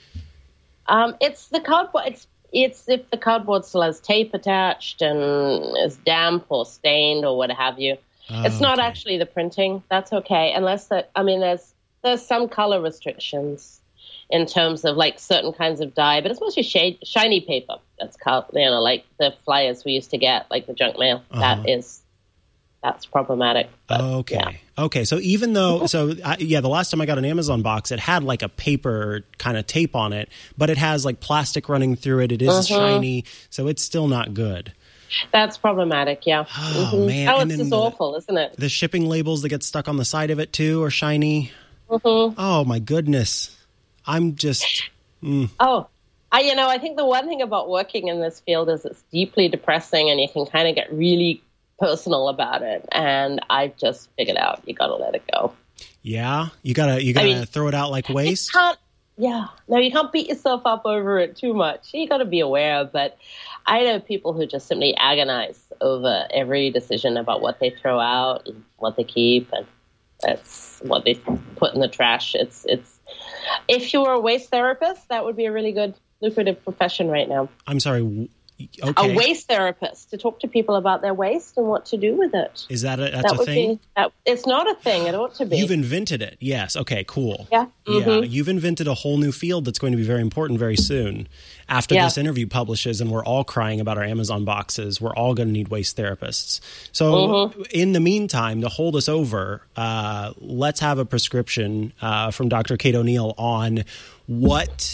Um, it's the cardboard. It's it's if the cardboard still has tape attached and is damp or stained or what have you. Oh, it's not okay. actually the printing. That's okay, unless that. I mean, there's there's some color restrictions in terms of like certain kinds of dye, but it's mostly shade, shiny paper. That's called, you know, like the flyers we used to get, like the junk mail. Uh-huh. That is. That's problematic. But, Okay. yeah. Okay. So even though, so I, yeah, the last time I got an Amazon box, it had like a paper kind of tape on it, but it has like plastic running through it. It is Uh-huh. shiny, so it's still not good. That's problematic, yeah. Oh, Mhm. man. Oh, And it's then just the- awful, isn't it? The shipping labels that get stuck on the side of it too are shiny. Mm-hmm. Oh my goodness. I'm just, Oh, I, you know, I think the one thing about working in this field is it's deeply depressing and you can kind of get really personal about it. And I've just figured out you got to let it go. yeah, you gotta, you gotta mean, throw it out like waste. You can't, yeah, no, you can't beat yourself up over it too much. You got to be aware. But I know people who just simply agonize over every decision about what they throw out and what they keep, and that's what they put in the trash. It's, it's, if you were a waste therapist, that would be a really good, lucrative profession right now. I'm sorry. Okay. A waste therapist to talk to people about their waste and what to do with it. Is that a, that's that a thing? Be, that, it's not a thing. It ought to be. You've invented it. Yes. Okay, cool. Yeah. Mm-hmm. Yeah. You've invented a whole new field that's going to be very important very soon. After yeah. this interview publishes and we're all crying about our Amazon boxes, we're all going to need waste therapists. So mm-hmm. in the meantime, to hold us over, uh, let's have a prescription uh, from Doctor Kate O'Neill on what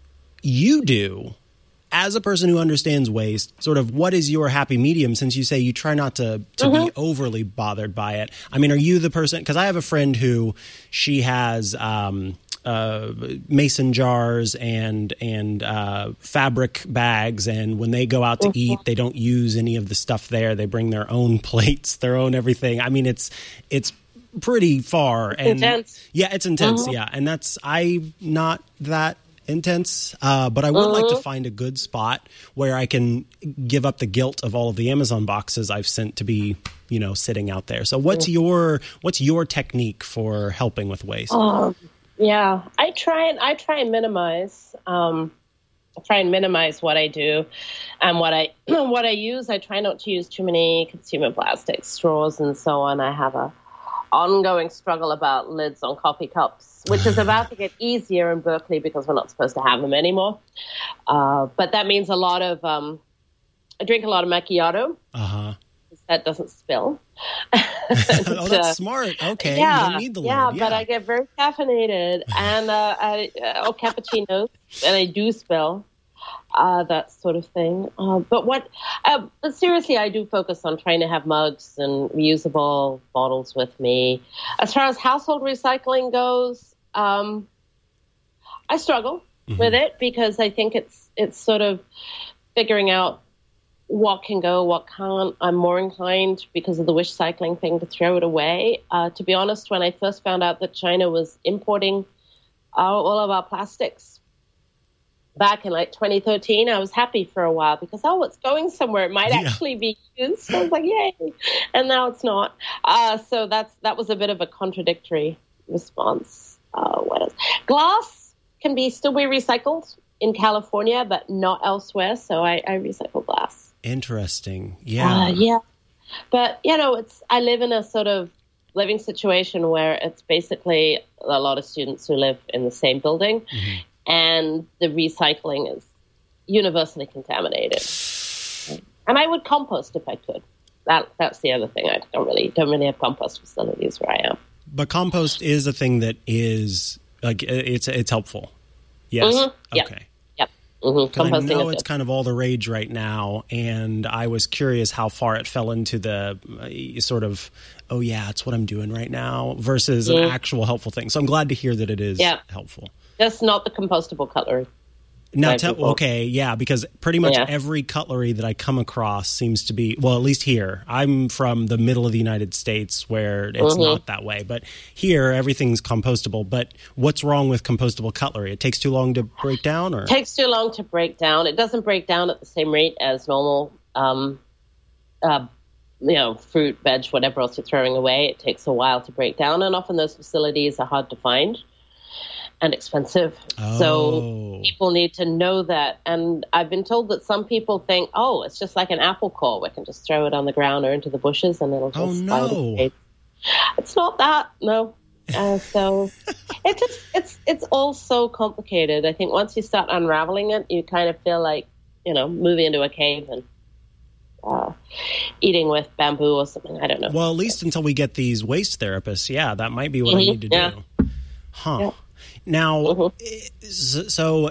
you do as a person who understands waste. Sort of what is your happy medium, since you say you try not to, to mm-hmm. be overly bothered by it. I mean, are you the person, because I have a friend who she has um, uh, mason jars and and uh, fabric bags, and when they go out to mm-hmm. eat, they don't use any of the stuff there. They bring their own plates, their own everything. I mean, it's it's pretty far. It's and intense. Yeah, it's intense, mm-hmm. yeah. And that's, I'm not that intense, uh, but I would mm-hmm. like to find a good spot where I can give up the guilt of all of the Amazon boxes I've sent to be, you know, sitting out there. So what's your what's your technique for helping with waste? Um, yeah, I try and I try and minimize. Um, I try and minimize what I do, and what I what I use. I try not to use too many consumer plastics, straws, and so on. I have a ongoing struggle about lids on coffee cups, which is about to get easier in Berkeley because we're not supposed to have them anymore. Uh, but that means a lot of, um, I drink a lot of macchiato. Uh-huh. That doesn't spill. and, oh, that's uh, smart. Okay. Yeah, you don't need the yeah, lid. Yeah, but I get very caffeinated and, uh, I, uh, or cappuccinos, and I do spill. Uh, that sort of thing. Uh, but what, uh, but seriously, I do focus on trying to have mugs and reusable bottles with me. As far as household recycling goes, um, I struggle mm-hmm. with it because I think it's it's sort of figuring out what can go, what can't. I'm more inclined, because of the wish cycling thing, to throw it away. Uh, to be honest, when I first found out that China was importing uh, all of our plastics, back in like twenty thirteen, I was happy for a while because, oh, it's going somewhere. It might yeah. actually be used. So I was like, yay. And now it's not. Uh, so that's that was a bit of a contradictory response. Uh, what else? Glass can be still be recycled in California, but not elsewhere. So I, I recycle glass. Interesting. Yeah. Uh, yeah. But, you know, it's I live in a sort of living situation where it's basically a lot of students who live in the same building. Mm-hmm. And the recycling is universally contaminated. And I would compost if I could. That that's the other thing. I don't really don't really have compost facilities where I am. But compost is a thing that is like it's it's helpful. Yes. Mm-hmm. Yep. Okay. Yep. Mm-hmm. I know it's kind of all the rage right now, and I was curious how far it fell into the uh, sort of, oh yeah, it's what I'm doing right now versus mm. an actual helpful thing. So I'm glad to hear that it is yep. helpful. Just not the compostable cutlery. Now, te- okay, yeah, because pretty much yeah. every cutlery that I come across seems to be, well, at least here. I'm from the middle of the United States where it's mm-hmm. not that way. But here, everything's compostable. But what's wrong with compostable cutlery? It takes too long to break down? Or It takes too long to break down. It doesn't break down at the same rate as normal, um, uh, you know, fruit, veg, whatever else you're throwing away. It takes a while to break down. And often those facilities are hard to find and expensive. Oh. So people need to know that. And I've been told that some people think, oh, it's just like an apple core. We can just throw it on the ground or into the bushes and it'll just oh, no. find It's not that, no. Uh, so it just, it's it's all so complicated. I think once you start unraveling it, you kind of feel like, you know, moving into a cave and uh, eating with bamboo or something. I don't know. Well, at least until we get these waste therapists, yeah, that might be what mm-hmm. I need to yeah. do. Huh. Yeah. Now, mm-hmm. so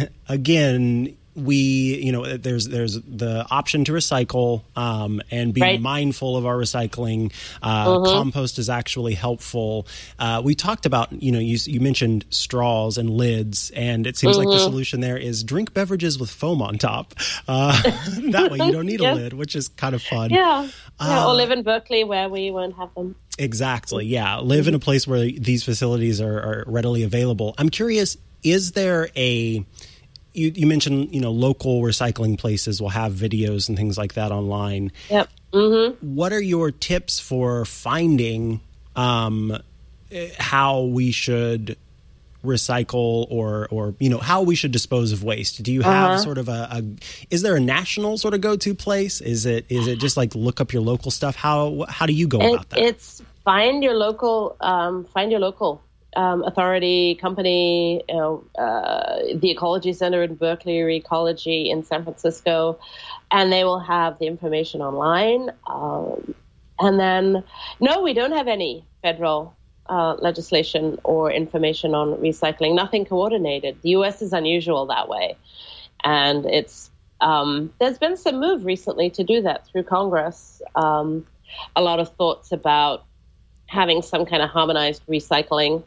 again, we, you know, there's there's the option to recycle um, and be right. mindful of our recycling. Uh, mm-hmm. Compost is actually helpful. Uh, we talked about, you know, you, you mentioned straws and lids, and it seems mm-hmm. like the solution there is drink beverages with foam on top. Uh, that way you don't need yeah. a lid, which is kind of fun. Yeah, yeah uh, or live in Berkeley where we won't have them. Exactly, yeah. Live in a place where these facilities are, are readily available. I'm curious, is there a... You, you mentioned, you know, local recycling places will have videos and things like that online. Yep. Mm-hmm. What are your tips for finding um, how we should recycle or, or you know, how we should dispose of waste? Do you have uh-huh. sort of a, a, is there a national sort of go-to place? Is it is it just like look up your local stuff? How how do you go it, about that? It's find your local, um, find your local um, authority, company, you know, uh, the Ecology Center in Berkeley or Ecology in San Francisco, and they will have the information online. Um, and then, no, we don't have any federal Uh, legislation or information on recycling, nothing coordinated. The U S is unusual that way. And it's um, there's been some move recently to do that through Congress. Um, a lot of thoughts about having some kind of harmonized recycling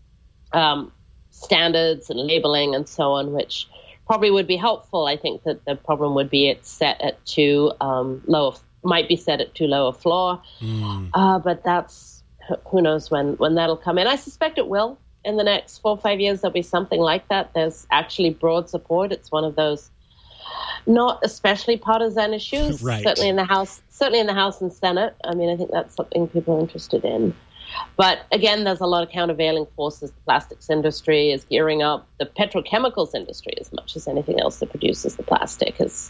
um, standards and labeling and so on, which probably would be helpful. I think that the problem would be it's set at too um, low, of, might be set at too low a floor. Mm. Uh, but that's who knows when, when that'll come in. I suspect it will. In the next four or five years, there'll be something like that. There's actually broad support. It's one of those not especially partisan issues. Right. Certainly in the House, certainly in the House and Senate. I mean, I think that's something people are interested in. But again, there's a lot of countervailing forces. The plastics industry is gearing up. The petrochemicals industry, as much as anything else that produces the plastic, is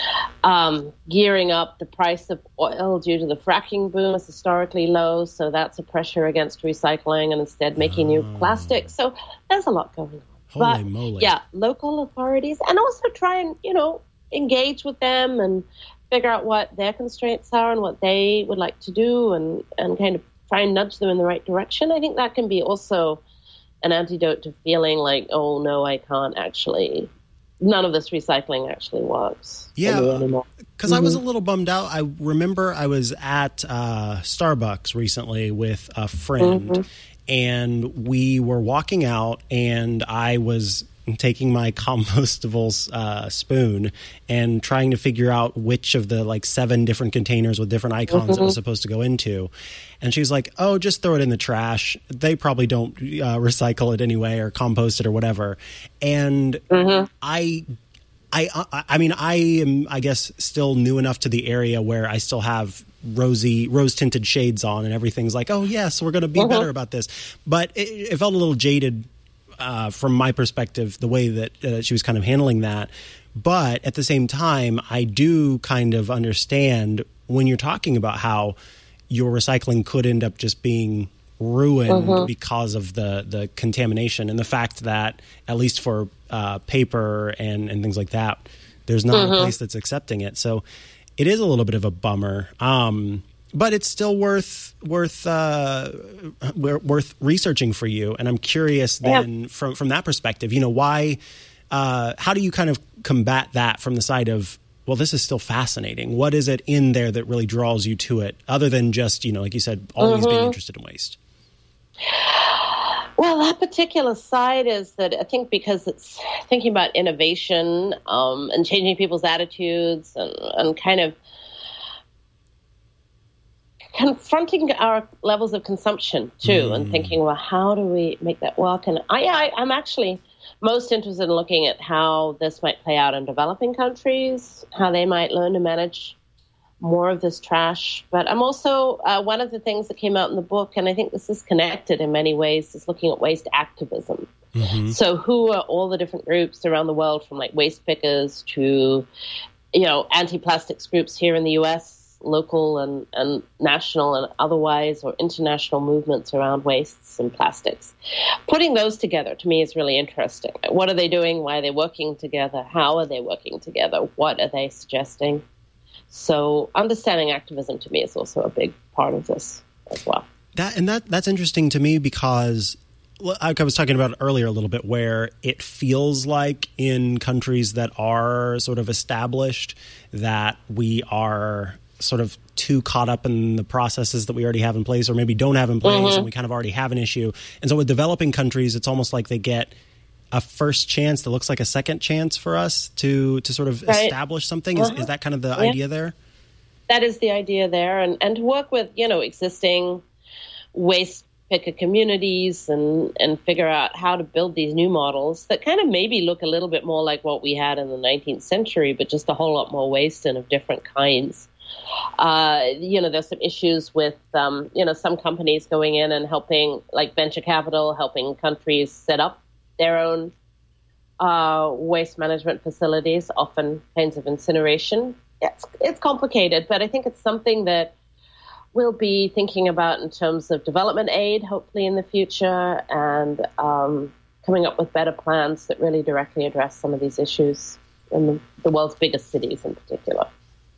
um, gearing up. The price of oil due to the fracking boom is historically low, so that's a pressure against recycling and instead making oh. new plastic. So there's a lot going on. Holy but, moly. Yeah, local authorities, and also try and, you know, engage with them and figure out what their constraints are and what they would like to do and, and kind of try and nudge them in the right direction. I think that can be also an antidote to feeling like, oh, no, I can't actually, none of this recycling actually works. Yeah, because mm-hmm. I was a little bummed out. I remember I was at uh, Starbucks recently with a friend, mm-hmm. and we were walking out, and I was taking my compostable uh, spoon and trying to figure out which of the like seven different containers with different icons mm-hmm. it was supposed to go into. And she's like, oh, just throw it in the trash. They probably don't uh, recycle it anyway or compost it or whatever. And mm-hmm. I, I, I mean, I am, I guess, still new enough to the area where I still have rosy, rose-tinted shades on and everything's like, oh, yes, we're going to be mm-hmm. better about this. But it, it felt a little jaded Uh, from my perspective, the way that uh, she was kind of handling that. But at the same time, I do kind of understand when you're talking about how your recycling could end up just being ruined mm-hmm. because of the, the contamination and the fact that, at least for uh, paper and, and things like that, there's not mm-hmm. a place that's accepting it. So it is a little bit of a bummer. Um But it's still worth worth uh, worth researching for you, and I'm curious then yeah. from from that perspective. You know, why? Uh, how do you kind of combat that from the side of, well, this is still fascinating. What is it in there that really draws you to it, other than just, you know, like you said, always mm-hmm. being interested in waste? Well, that particular side is that I think because it's thinking about innovation um, and changing people's attitudes and, and kind of confronting our levels of consumption too, mm. and thinking, well, how do we make that work? And I, I, I'm actually most interested in looking at how this might play out in developing countries, how they might learn to manage more of this trash. But I'm also, uh, one of the things that came out in the book, and I think this is connected in many ways, is looking at waste activism. Mm-hmm. So who are all the different groups around the world, from like waste pickers to, you know, anti-plastics groups here in the U S, local and, and national and otherwise, or international movements around wastes and plastics. Putting those together to me is really interesting. What are they doing? Why are they working together? How are they working together? What are they suggesting? So understanding activism to me is also a big part of this as well. That and that that's interesting to me because, like I was talking about earlier a little bit, where it feels like in countries that are sort of established that we are sort of too caught up in the processes that we already have in place, or maybe don't have in place, mm-hmm. and we kind of already have an issue. And so with developing countries, it's almost like they get a first chance that looks like a second chance for us to to sort of right. establish something. Uh-huh. Is, is that kind of the yeah. idea there? That is the idea there. And, and to work with, you know, existing waste picker communities and, and figure out how to build these new models that kind of maybe look a little bit more like what we had in the nineteenth century, but just a whole lot more waste and of different kinds. Uh, you know, there's some issues with, um, you know, some companies going in and helping, like venture capital, helping countries set up their own uh, waste management facilities, often kinds of incineration. It's, it's complicated, but I think it's something that we'll be thinking about in terms of development aid, hopefully in the future, and um, coming up with better plans that really directly address some of these issues in the, the world's biggest cities in particular.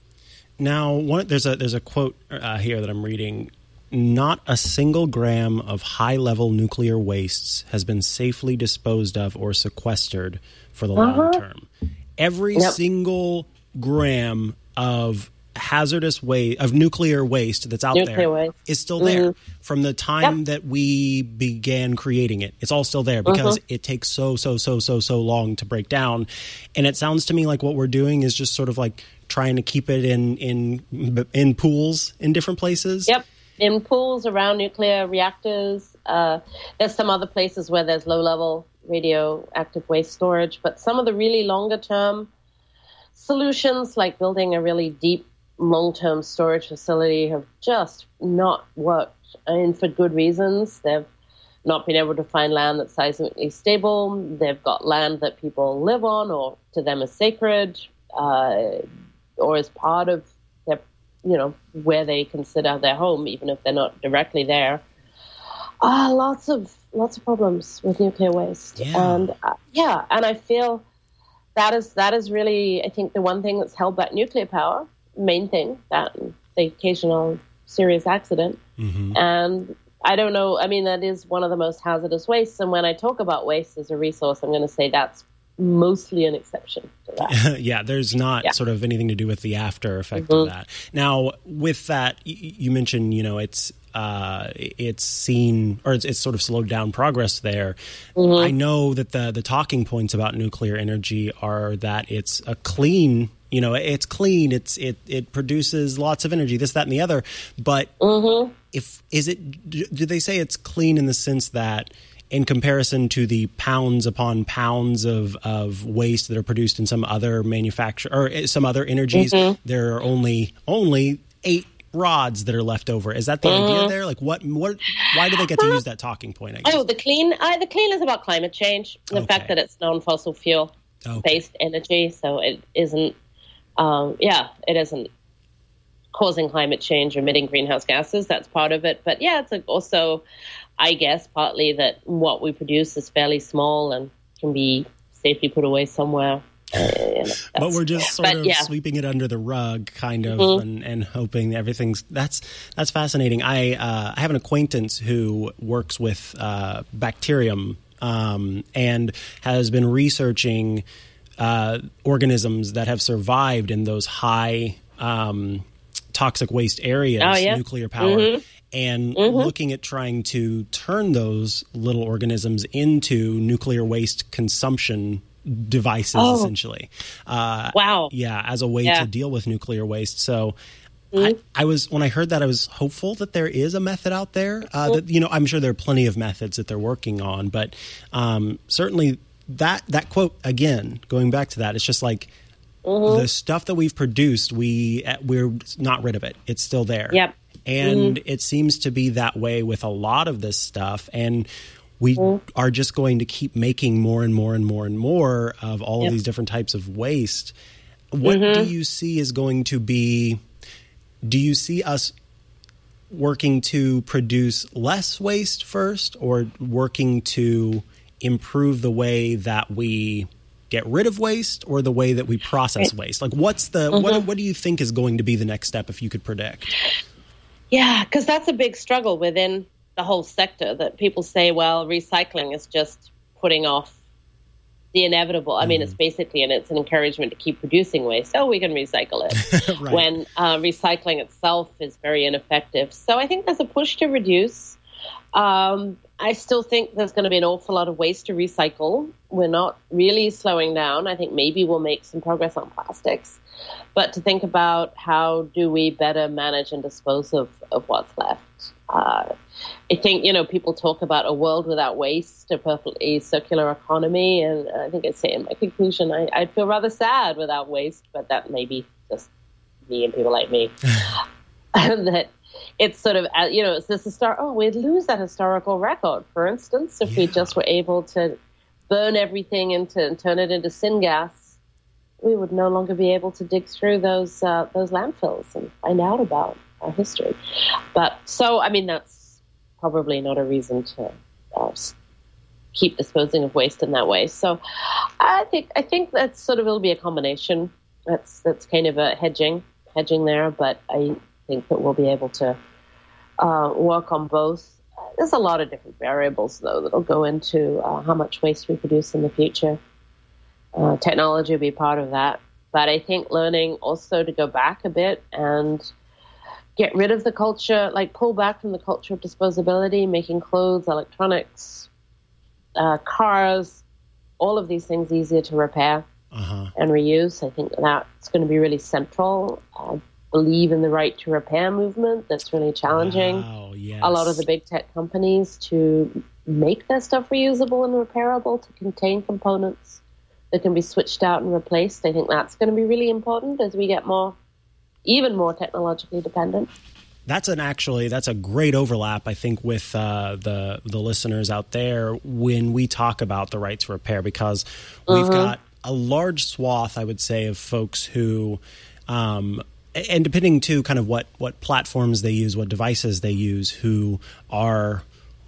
Now, one, there's a there's a quote uh, here that I'm reading. Not a single gram of high-level nuclear wastes has been safely disposed of or sequestered for the uh-huh. long term. Every yep. single gram of hazardous waste, of nuclear waste that's out nuclear there waste. is still there mm-hmm. from the time yep. that we began creating it. It's all still there because mm-hmm. it takes so, so, so, so, so long to break down. And it sounds to me like what we're doing is just sort of like trying to keep it in in in pools in different places. Yep. In pools around nuclear reactors. Uh, there's some other places where there's low-level radioactive waste storage, but some of the really longer-term solutions, like building a really deep, long-term storage facility, have just not worked. I mean, for good reasons. They've not been able to find land that's seismically stable. They've got land that people live on or to them is sacred, uh, or is part of their, you know, where they consider their home, even if they're not directly there. Uh, lots of lots of problems with nuclear waste, yeah. and uh, yeah, and I feel that is that is really, I think, the one thing that's held back nuclear power. Main thing, that and the occasional serious accident, mm-hmm. and I don't know. I mean, that is one of the most hazardous wastes. And when I talk about waste as a resource, I'm going to say that's mostly an exception to that. yeah, there's not yeah. sort of anything to do with the after effect mm-hmm. of that. Now, with that, y- you mentioned, you know, it's uh, it's seen, or it's, it's sort of slowed down progress there. Mm-hmm. I know that the the talking points about nuclear energy are that it's a clean, you know, it's clean, it's it it produces lots of energy, this, that, and the other. But mm-hmm. if is it, do they say it's clean in the sense that, in comparison to the pounds upon pounds of, of waste that are produced in some other manufacture or some other energies, mm-hmm. there are only only eight rods that are left over. Is that the mm-hmm. idea there? Like, what what? Why do they get to use that talking point? I guess? Oh, the clean. Uh, the clean is about climate change. The okay. fact that it's non-fossil fuel okay. based energy, so it isn't. Um, yeah, it isn't causing climate change or emitting greenhouse gases. That's part of it. But yeah, it's like also, I guess, partly that what we produce is fairly small and can be safely put away somewhere. Uh, you know, but we're just sort but, of yeah. sweeping it under the rug, kind of, mm-hmm. and, and hoping that everything's that's that's fascinating. I uh, I have an acquaintance who works with uh, bacterium um, and has been researching uh, organisms that have survived in those high um, toxic waste areas, oh, yeah. nuclear power. Mm-hmm. And mm-hmm. looking at trying to turn those little organisms into nuclear waste consumption devices, oh. essentially. Uh, wow. Yeah, as a way yeah. to deal with nuclear waste. So mm-hmm. I, I was when I heard that, I was hopeful that there is a method out there. Uh, mm-hmm. That you know, I'm sure there are plenty of methods that they're working on, but um, certainly that that quote again, going back to that, it's just like mm-hmm. the stuff that we've produced, we we're not rid of it. It's still there. Yep. And mm-hmm. it seems to be that way with a lot of this stuff. And we mm-hmm. are just going to keep making more and more and more and more of all yep. of these different types of waste. What mm-hmm. do you see is going to be, do you see us working to produce less waste first, or working to improve the way that we get rid of waste, or the way that we process waste? Like, what's the, mm-hmm. what, what do you think is going to be the next step, if you could predict? Yeah, because that's a big struggle within the whole sector, that people say, well, recycling is just putting off the inevitable. I mean, mm. it's basically, and it's an encouragement to keep producing waste. Oh, we can recycle it. right. When uh, recycling itself is very ineffective. So I think there's a push to reduce. Um, I still think there's going to be an awful lot of waste to recycle. We're not really slowing down. I think maybe we'll make some progress on plastics. But to think about how do we better manage and dispose of, of what's left. Uh, I think, you know, people talk about a world without waste, a perfectly circular economy. And I think I say in my conclusion, I, I'd feel rather sad without waste, but that may be just me and people like me. That it's sort of, you know, it's this historic, oh, we'd lose that historical record, for instance, if yeah. we just were able to burn everything into and turn it into syngas, we would no longer be able to dig through those uh, those landfills and find out about our history. But so, I mean, that's probably not a reason to uh, keep disposing of waste in that way. So, I think I think that's sort of it'll be a combination. That's that's kind of a hedging hedging there, but I think that we'll be able to uh, work on both. There's a lot of different variables, though, that'll go into uh, how much waste we produce in the future. Uh, technology will be part of that. But I think learning also to go back a bit and get rid of the culture, like pull back from the culture of disposability, making clothes, electronics, uh, cars, all of these things easier to repair uh-huh. and reuse. I think that's going to be really central. I believe in the right to repair movement. That's really challenging wow, yes. a lot of the big tech companies to make their stuff reusable and repairable, to contain components that can be switched out and replaced. I think that's going to be really important as we get more, even more technologically dependent. That's an actually that's a great overlap, I think, with uh, the the listeners out there when we talk about the right to repair, because we've mm-hmm. got a large swath, I would say, of folks who, um, and depending too, kind of what what platforms they use, what devices they use, who are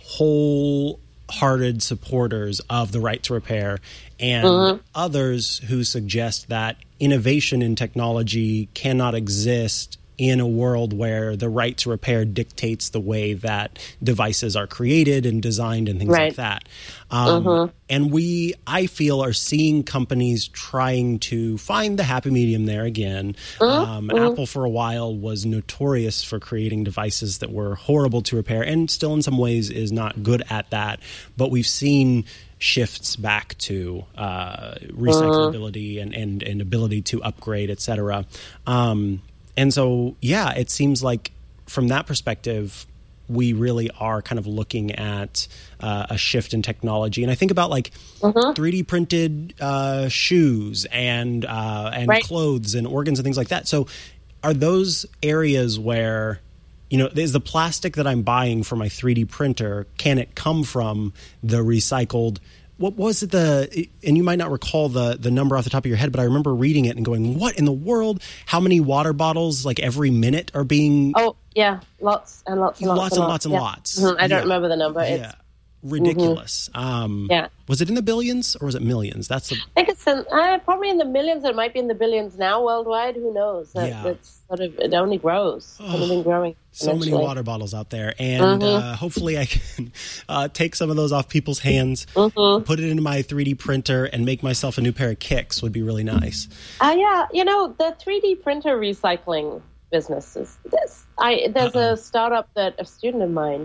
wholehearted supporters of the right to repair, and mm-hmm. others who suggest that innovation in technology cannot exist in a world where the right to repair dictates the way that devices are created and designed and things right. like that. Um, mm-hmm. And we, I feel, are seeing companies trying to find the happy medium there again. Mm-hmm. Um, mm-hmm. Apple for a while was notorious for creating devices that were horrible to repair and still in some ways is not good at that. But we've seen shifts back to uh, recyclability mm-hmm. and, and, and ability to upgrade, et cetera. Um, And so, yeah, it seems like from that perspective, we really are kind of looking at uh, a shift in technology. And I think about like mm-hmm. three D printed uh, shoes and uh, and right. clothes and organs and things like that. So are those areas where, you know, is the plastic that I'm buying for my three D printer, can it come from the recycled? What was it the, and you might not recall the the number off the top of your head, but I remember reading it and going, what in the world? How many water bottles, like every minute, are being... Oh, yeah, lots and lots and lots. Lots and lots and yeah. lots. Mm-hmm. I don't yeah. remember the number. Yeah. It's ridiculous. Mm-hmm. Um, yeah. Was it in the billions or was it millions? That's the... I think it's in, uh, probably in the millions. It might be in the billions now worldwide. Who knows? That, yeah. It's sort of, it only grows. It's only been growing. So many water bottles out there. And mm-hmm. uh, hopefully I can uh, take some of those off people's hands, mm-hmm. put it into my three D printer, and make myself a new pair of kicks would be really nice. Uh, yeah. You know, the three D printer recycling business is this. I, there's Uh-oh. a startup that a student of mine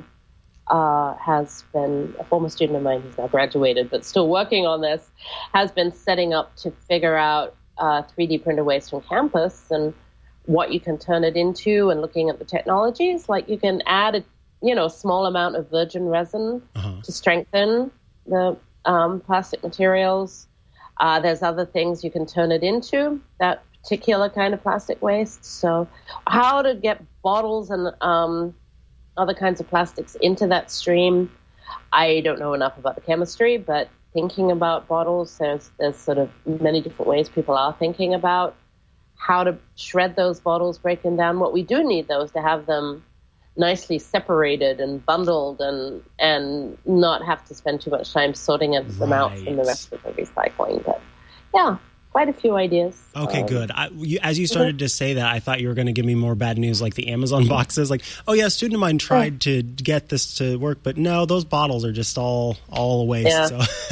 uh, has been, a former student of mine who's now graduated, but still working on this, has been setting up to figure out uh, three D printer waste from campus and what you can turn it into, and looking at the technologies. Like you can add a you know small amount of virgin resin uh-huh. to strengthen the um, plastic materials. Uh, there's other things you can turn it into, that particular kind of plastic waste. So how to get bottles and um, other kinds of plastics into that stream, I don't know enough about the chemistry, but thinking about bottles, there's, there's sort of many different ways people are thinking about how to shred those bottles, break them down. What we do need, though, is to have them nicely separated and bundled and and not have to spend too much time sorting them right. out from the rest of the recycling. But, yeah, quite a few ideas. Okay, um, good. I, you, as you started to say that, I thought you were going to give me more bad news like the Amazon boxes. Like, oh, yeah, a student of mine tried to get this to work, but no, those bottles are just all, all a waste. Yeah.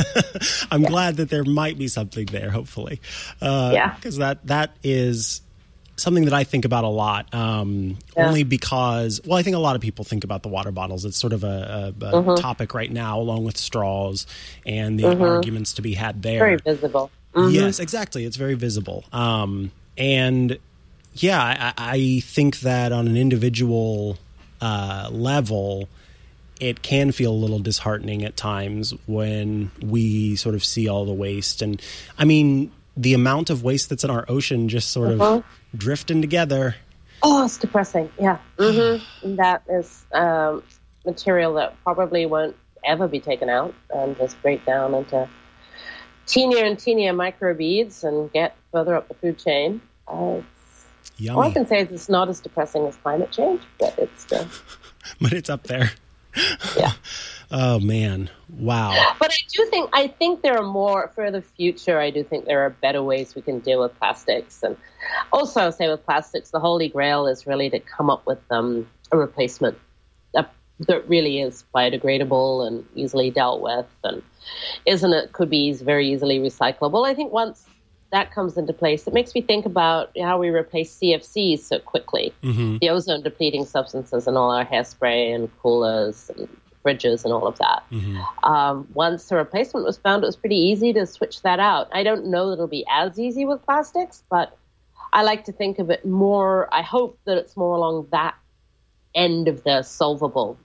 So I'm yeah. glad that there might be something there, hopefully. Uh, yeah. Because that, that is something that I think about a lot, um, yeah. only because, well, I think a lot of people think about the water bottles. It's sort of a, a, a mm-hmm. topic right now, along with straws and the mm-hmm. arguments to be had there. Very visible. Mm-hmm. Yes, exactly. It's very visible. Um, and yeah, I, I think that on an individual uh, level, it can feel a little disheartening at times when we sort of see all the waste. And I mean, the amount of waste that's in our ocean just sort mm-hmm. of drifting together. Oh, it's depressing. Yeah. Mm-hmm. That is um, material that probably won't ever be taken out and just break down into teenier and teenier microbeads and get further up the food chain. Uh, Yummy. All I can say is it's not as depressing as climate change, but it's still... But it's up there. Yeah. Oh, man. Wow. But I do think, I think there are more, for the future, I do think there are better ways we can deal with plastics. And also, I'll say with plastics, the holy grail is really to come up with um, a replacement that, that really is biodegradable and easily dealt with and isn't it, could be very easily recyclable. I think once that comes into place, it makes me think about how we replace C F Cs so quickly. Mm-hmm. The ozone-depleting substances in all our hairspray and coolers and fridges and all of that. Mm-hmm. Um, once a replacement was found, it was pretty easy to switch that out. I don't know that it'll be as easy with plastics, but I like to think of it more, I hope that it's more along that end of the solvable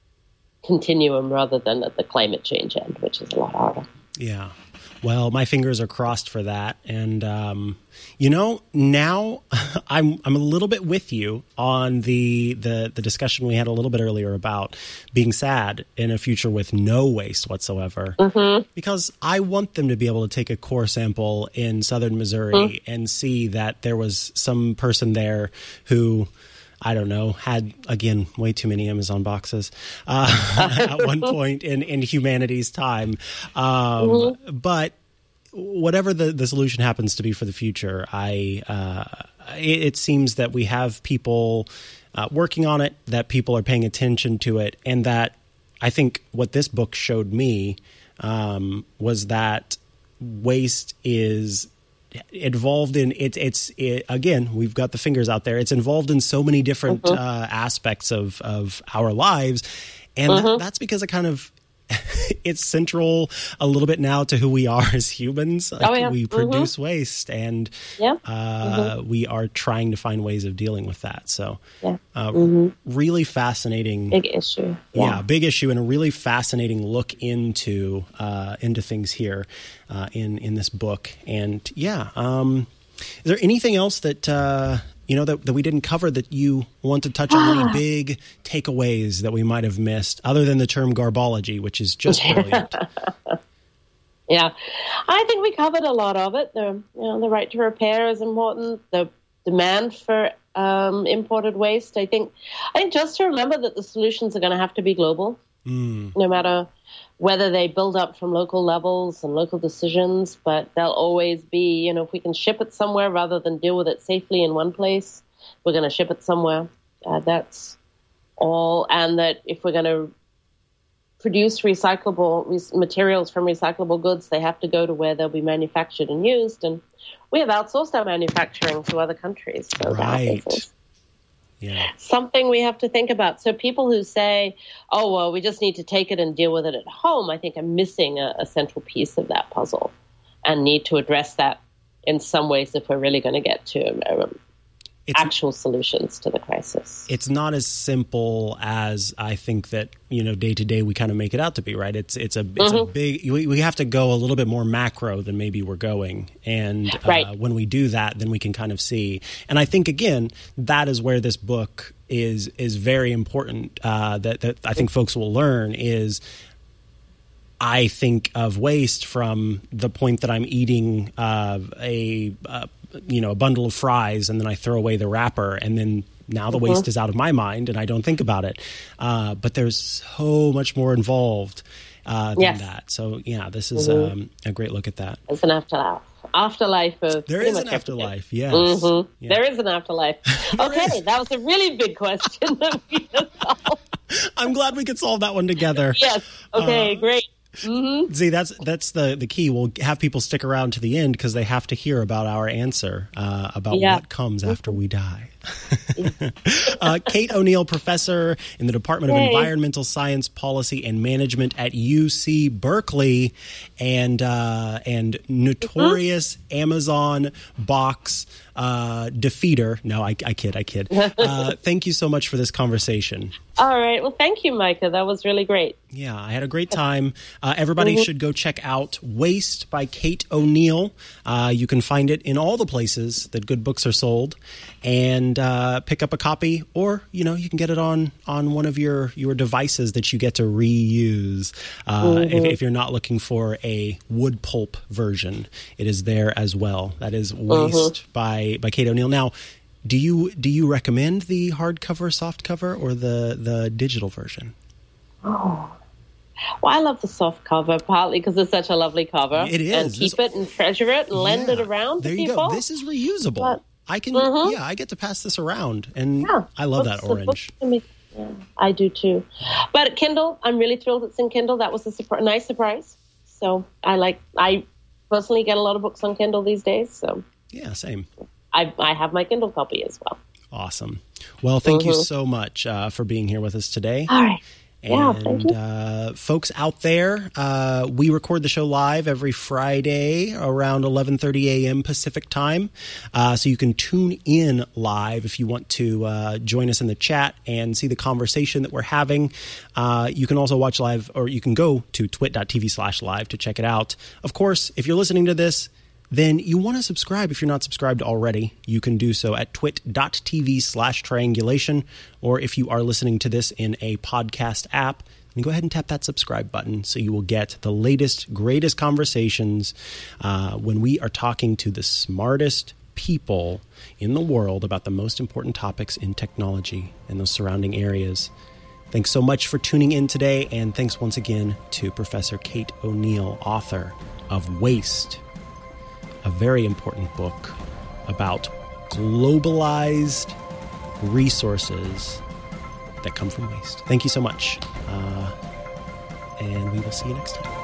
continuum rather than at the climate change end, which is a lot harder. Yeah. Well, my fingers are crossed for that. And, um, you know, now I'm I'm a little bit with you on the, the, the discussion we had a little bit earlier about being sad in a future with no waste whatsoever. Mm-hmm. Because I want them to be able to take a core sample in southern Missouri mm-hmm. and see that there was some person there who, I don't know, had, again, way too many Amazon boxes uh, at one point in, in humanity's time. Um, mm-hmm. But whatever the, the solution happens to be for the future, I uh, it, it seems that we have people uh, working on it, that people are paying attention to it, and that I think what this book showed me um, was that waste is involved in it. It's it, again, we've got the fingers out there. It's involved in so many different mm-hmm. uh, aspects of, of our lives. And mm-hmm. that, that's because it kind of, it's central a little bit now to who we are as humans. Like oh, yeah. We mm-hmm. produce waste and yeah. uh, mm-hmm. we are trying to find ways of dealing with that. So yeah. uh, mm-hmm. really fascinating. Big issue. Yeah. yeah, big issue and a really fascinating look into uh, into things here uh, in, in this book. And yeah, um, is there anything else that, uh, you know, that, that we didn't cover that you want to touch on? Any big takeaways that we might have missed, other than the term garbology, which is just brilliant? Yeah, I think we covered a lot of it. The, you know, the right to repair is important. The demand for um, imported waste. I think, I think just to remember that the solutions are going to have to be global, mm. no matter whether they build up from local levels and local decisions, but they'll always be, you know, if we can ship it somewhere rather than deal with it safely in one place, we're going to ship it somewhere. Uh, that's all. And that if we're going to produce recyclable re- materials from recyclable goods, they have to go to where they'll be manufactured and used. And we have outsourced our manufacturing to other countries. So right. that is yeah. something we have to think about. So people who say, oh, well, we just need to take it and deal with it at home, I think are missing a, a central piece of that puzzle and need to address that in some ways if we're really going to get to um, It's, actual solutions to the crisis. It's not as simple as I think that, you know, day to day we kind of make it out to be, right? It's it's a it's mm-hmm. a big, we, we have to go a little bit more macro than maybe we're going. And right. uh, when we do that, then we can kind of see. And I think, again, that is where this book is is very important, uh, that, that I think folks will learn is I think of waste from the point that I'm eating uh, a uh, you know, a bundle of fries and then I throw away the wrapper and then now the mm-hmm. waste is out of my mind and I don't think about it. Uh, but there's so much more involved uh, than yes. that. So yeah, this is mm-hmm. um, a great look at that. It's an afterlife. Afterlife of there is an afterlife. Yes, mm-hmm. yeah. There is an afterlife. Okay, is. That was a really big question that we just solved. I'm glad we could solve that one together. Yes. Okay. Uh, great. Mm-hmm. See, that's that's the, the key. We'll have people stick around to the end because they have to hear about our answer uh, about yeah. what comes after we die. uh, Kate O'Neill, professor in the Department Yay. of Environmental Science, Policy, and Management at U C Berkeley, and uh, and notorious mm-hmm. Amazon box uh, defeater. No, I, I kid, I kid. Uh, thank you so much for this conversation. All right. Well, thank you, Micah. That was really great. Yeah, I had a great time. Uh, everybody mm-hmm. should go check out Waste by Kate O'Neill. Uh, you can find it in all the places that good books are sold. And and uh, pick up a copy, or, you know, you can get it on, on one of your, your devices that you get to reuse. Uh, mm-hmm. if, if you're not looking for a wood pulp version, it is there as well. That is Waste mm-hmm. by, by Kate O'Neill. Now, do you, do you recommend the hardcover, softcover, or the, the digital version? Oh, well, I love the soft cover, partly because it's such a lovely cover. It is. And keep this, it and treasure it and yeah, lend it around to there you people. Go. This is reusable. But, I can, mm-hmm. yeah, I get to pass this around, and yeah, I love that orange. Yeah, I do too. But Kindle, I'm really thrilled it's in Kindle. That was a surpri- nice surprise. So I like, I personally get a lot of books on Kindle these days. So yeah, same. I, I have my Kindle copy as well. Awesome. Well, thank mm-hmm. you so much uh, for being here with us today. All right. And yeah, thank you. Uh, folks out there, uh, we record the show live every Friday around eleven thirty a.m. Pacific time. Uh, so you can tune in live if you want to uh, join us in the chat and see the conversation that we're having. Uh, you can also watch live, or you can go to twit.tv slash live to check it out. Of course, if you're listening to this, then you want to subscribe. If you're not subscribed already, you can do so at twit.tv slash triangulation. Or if you are listening to this in a podcast app, then go ahead and tap that subscribe button so you will get the latest, greatest conversations uh, when we are talking to the smartest people in the world about the most important topics in technology and those surrounding areas. Thanks so much for tuning in today, and thanks once again to Professor Kate O'Neill, author of Waste, a very important book about globalized resources that come from waste. Thank you so much. Uh, and we will see you next time.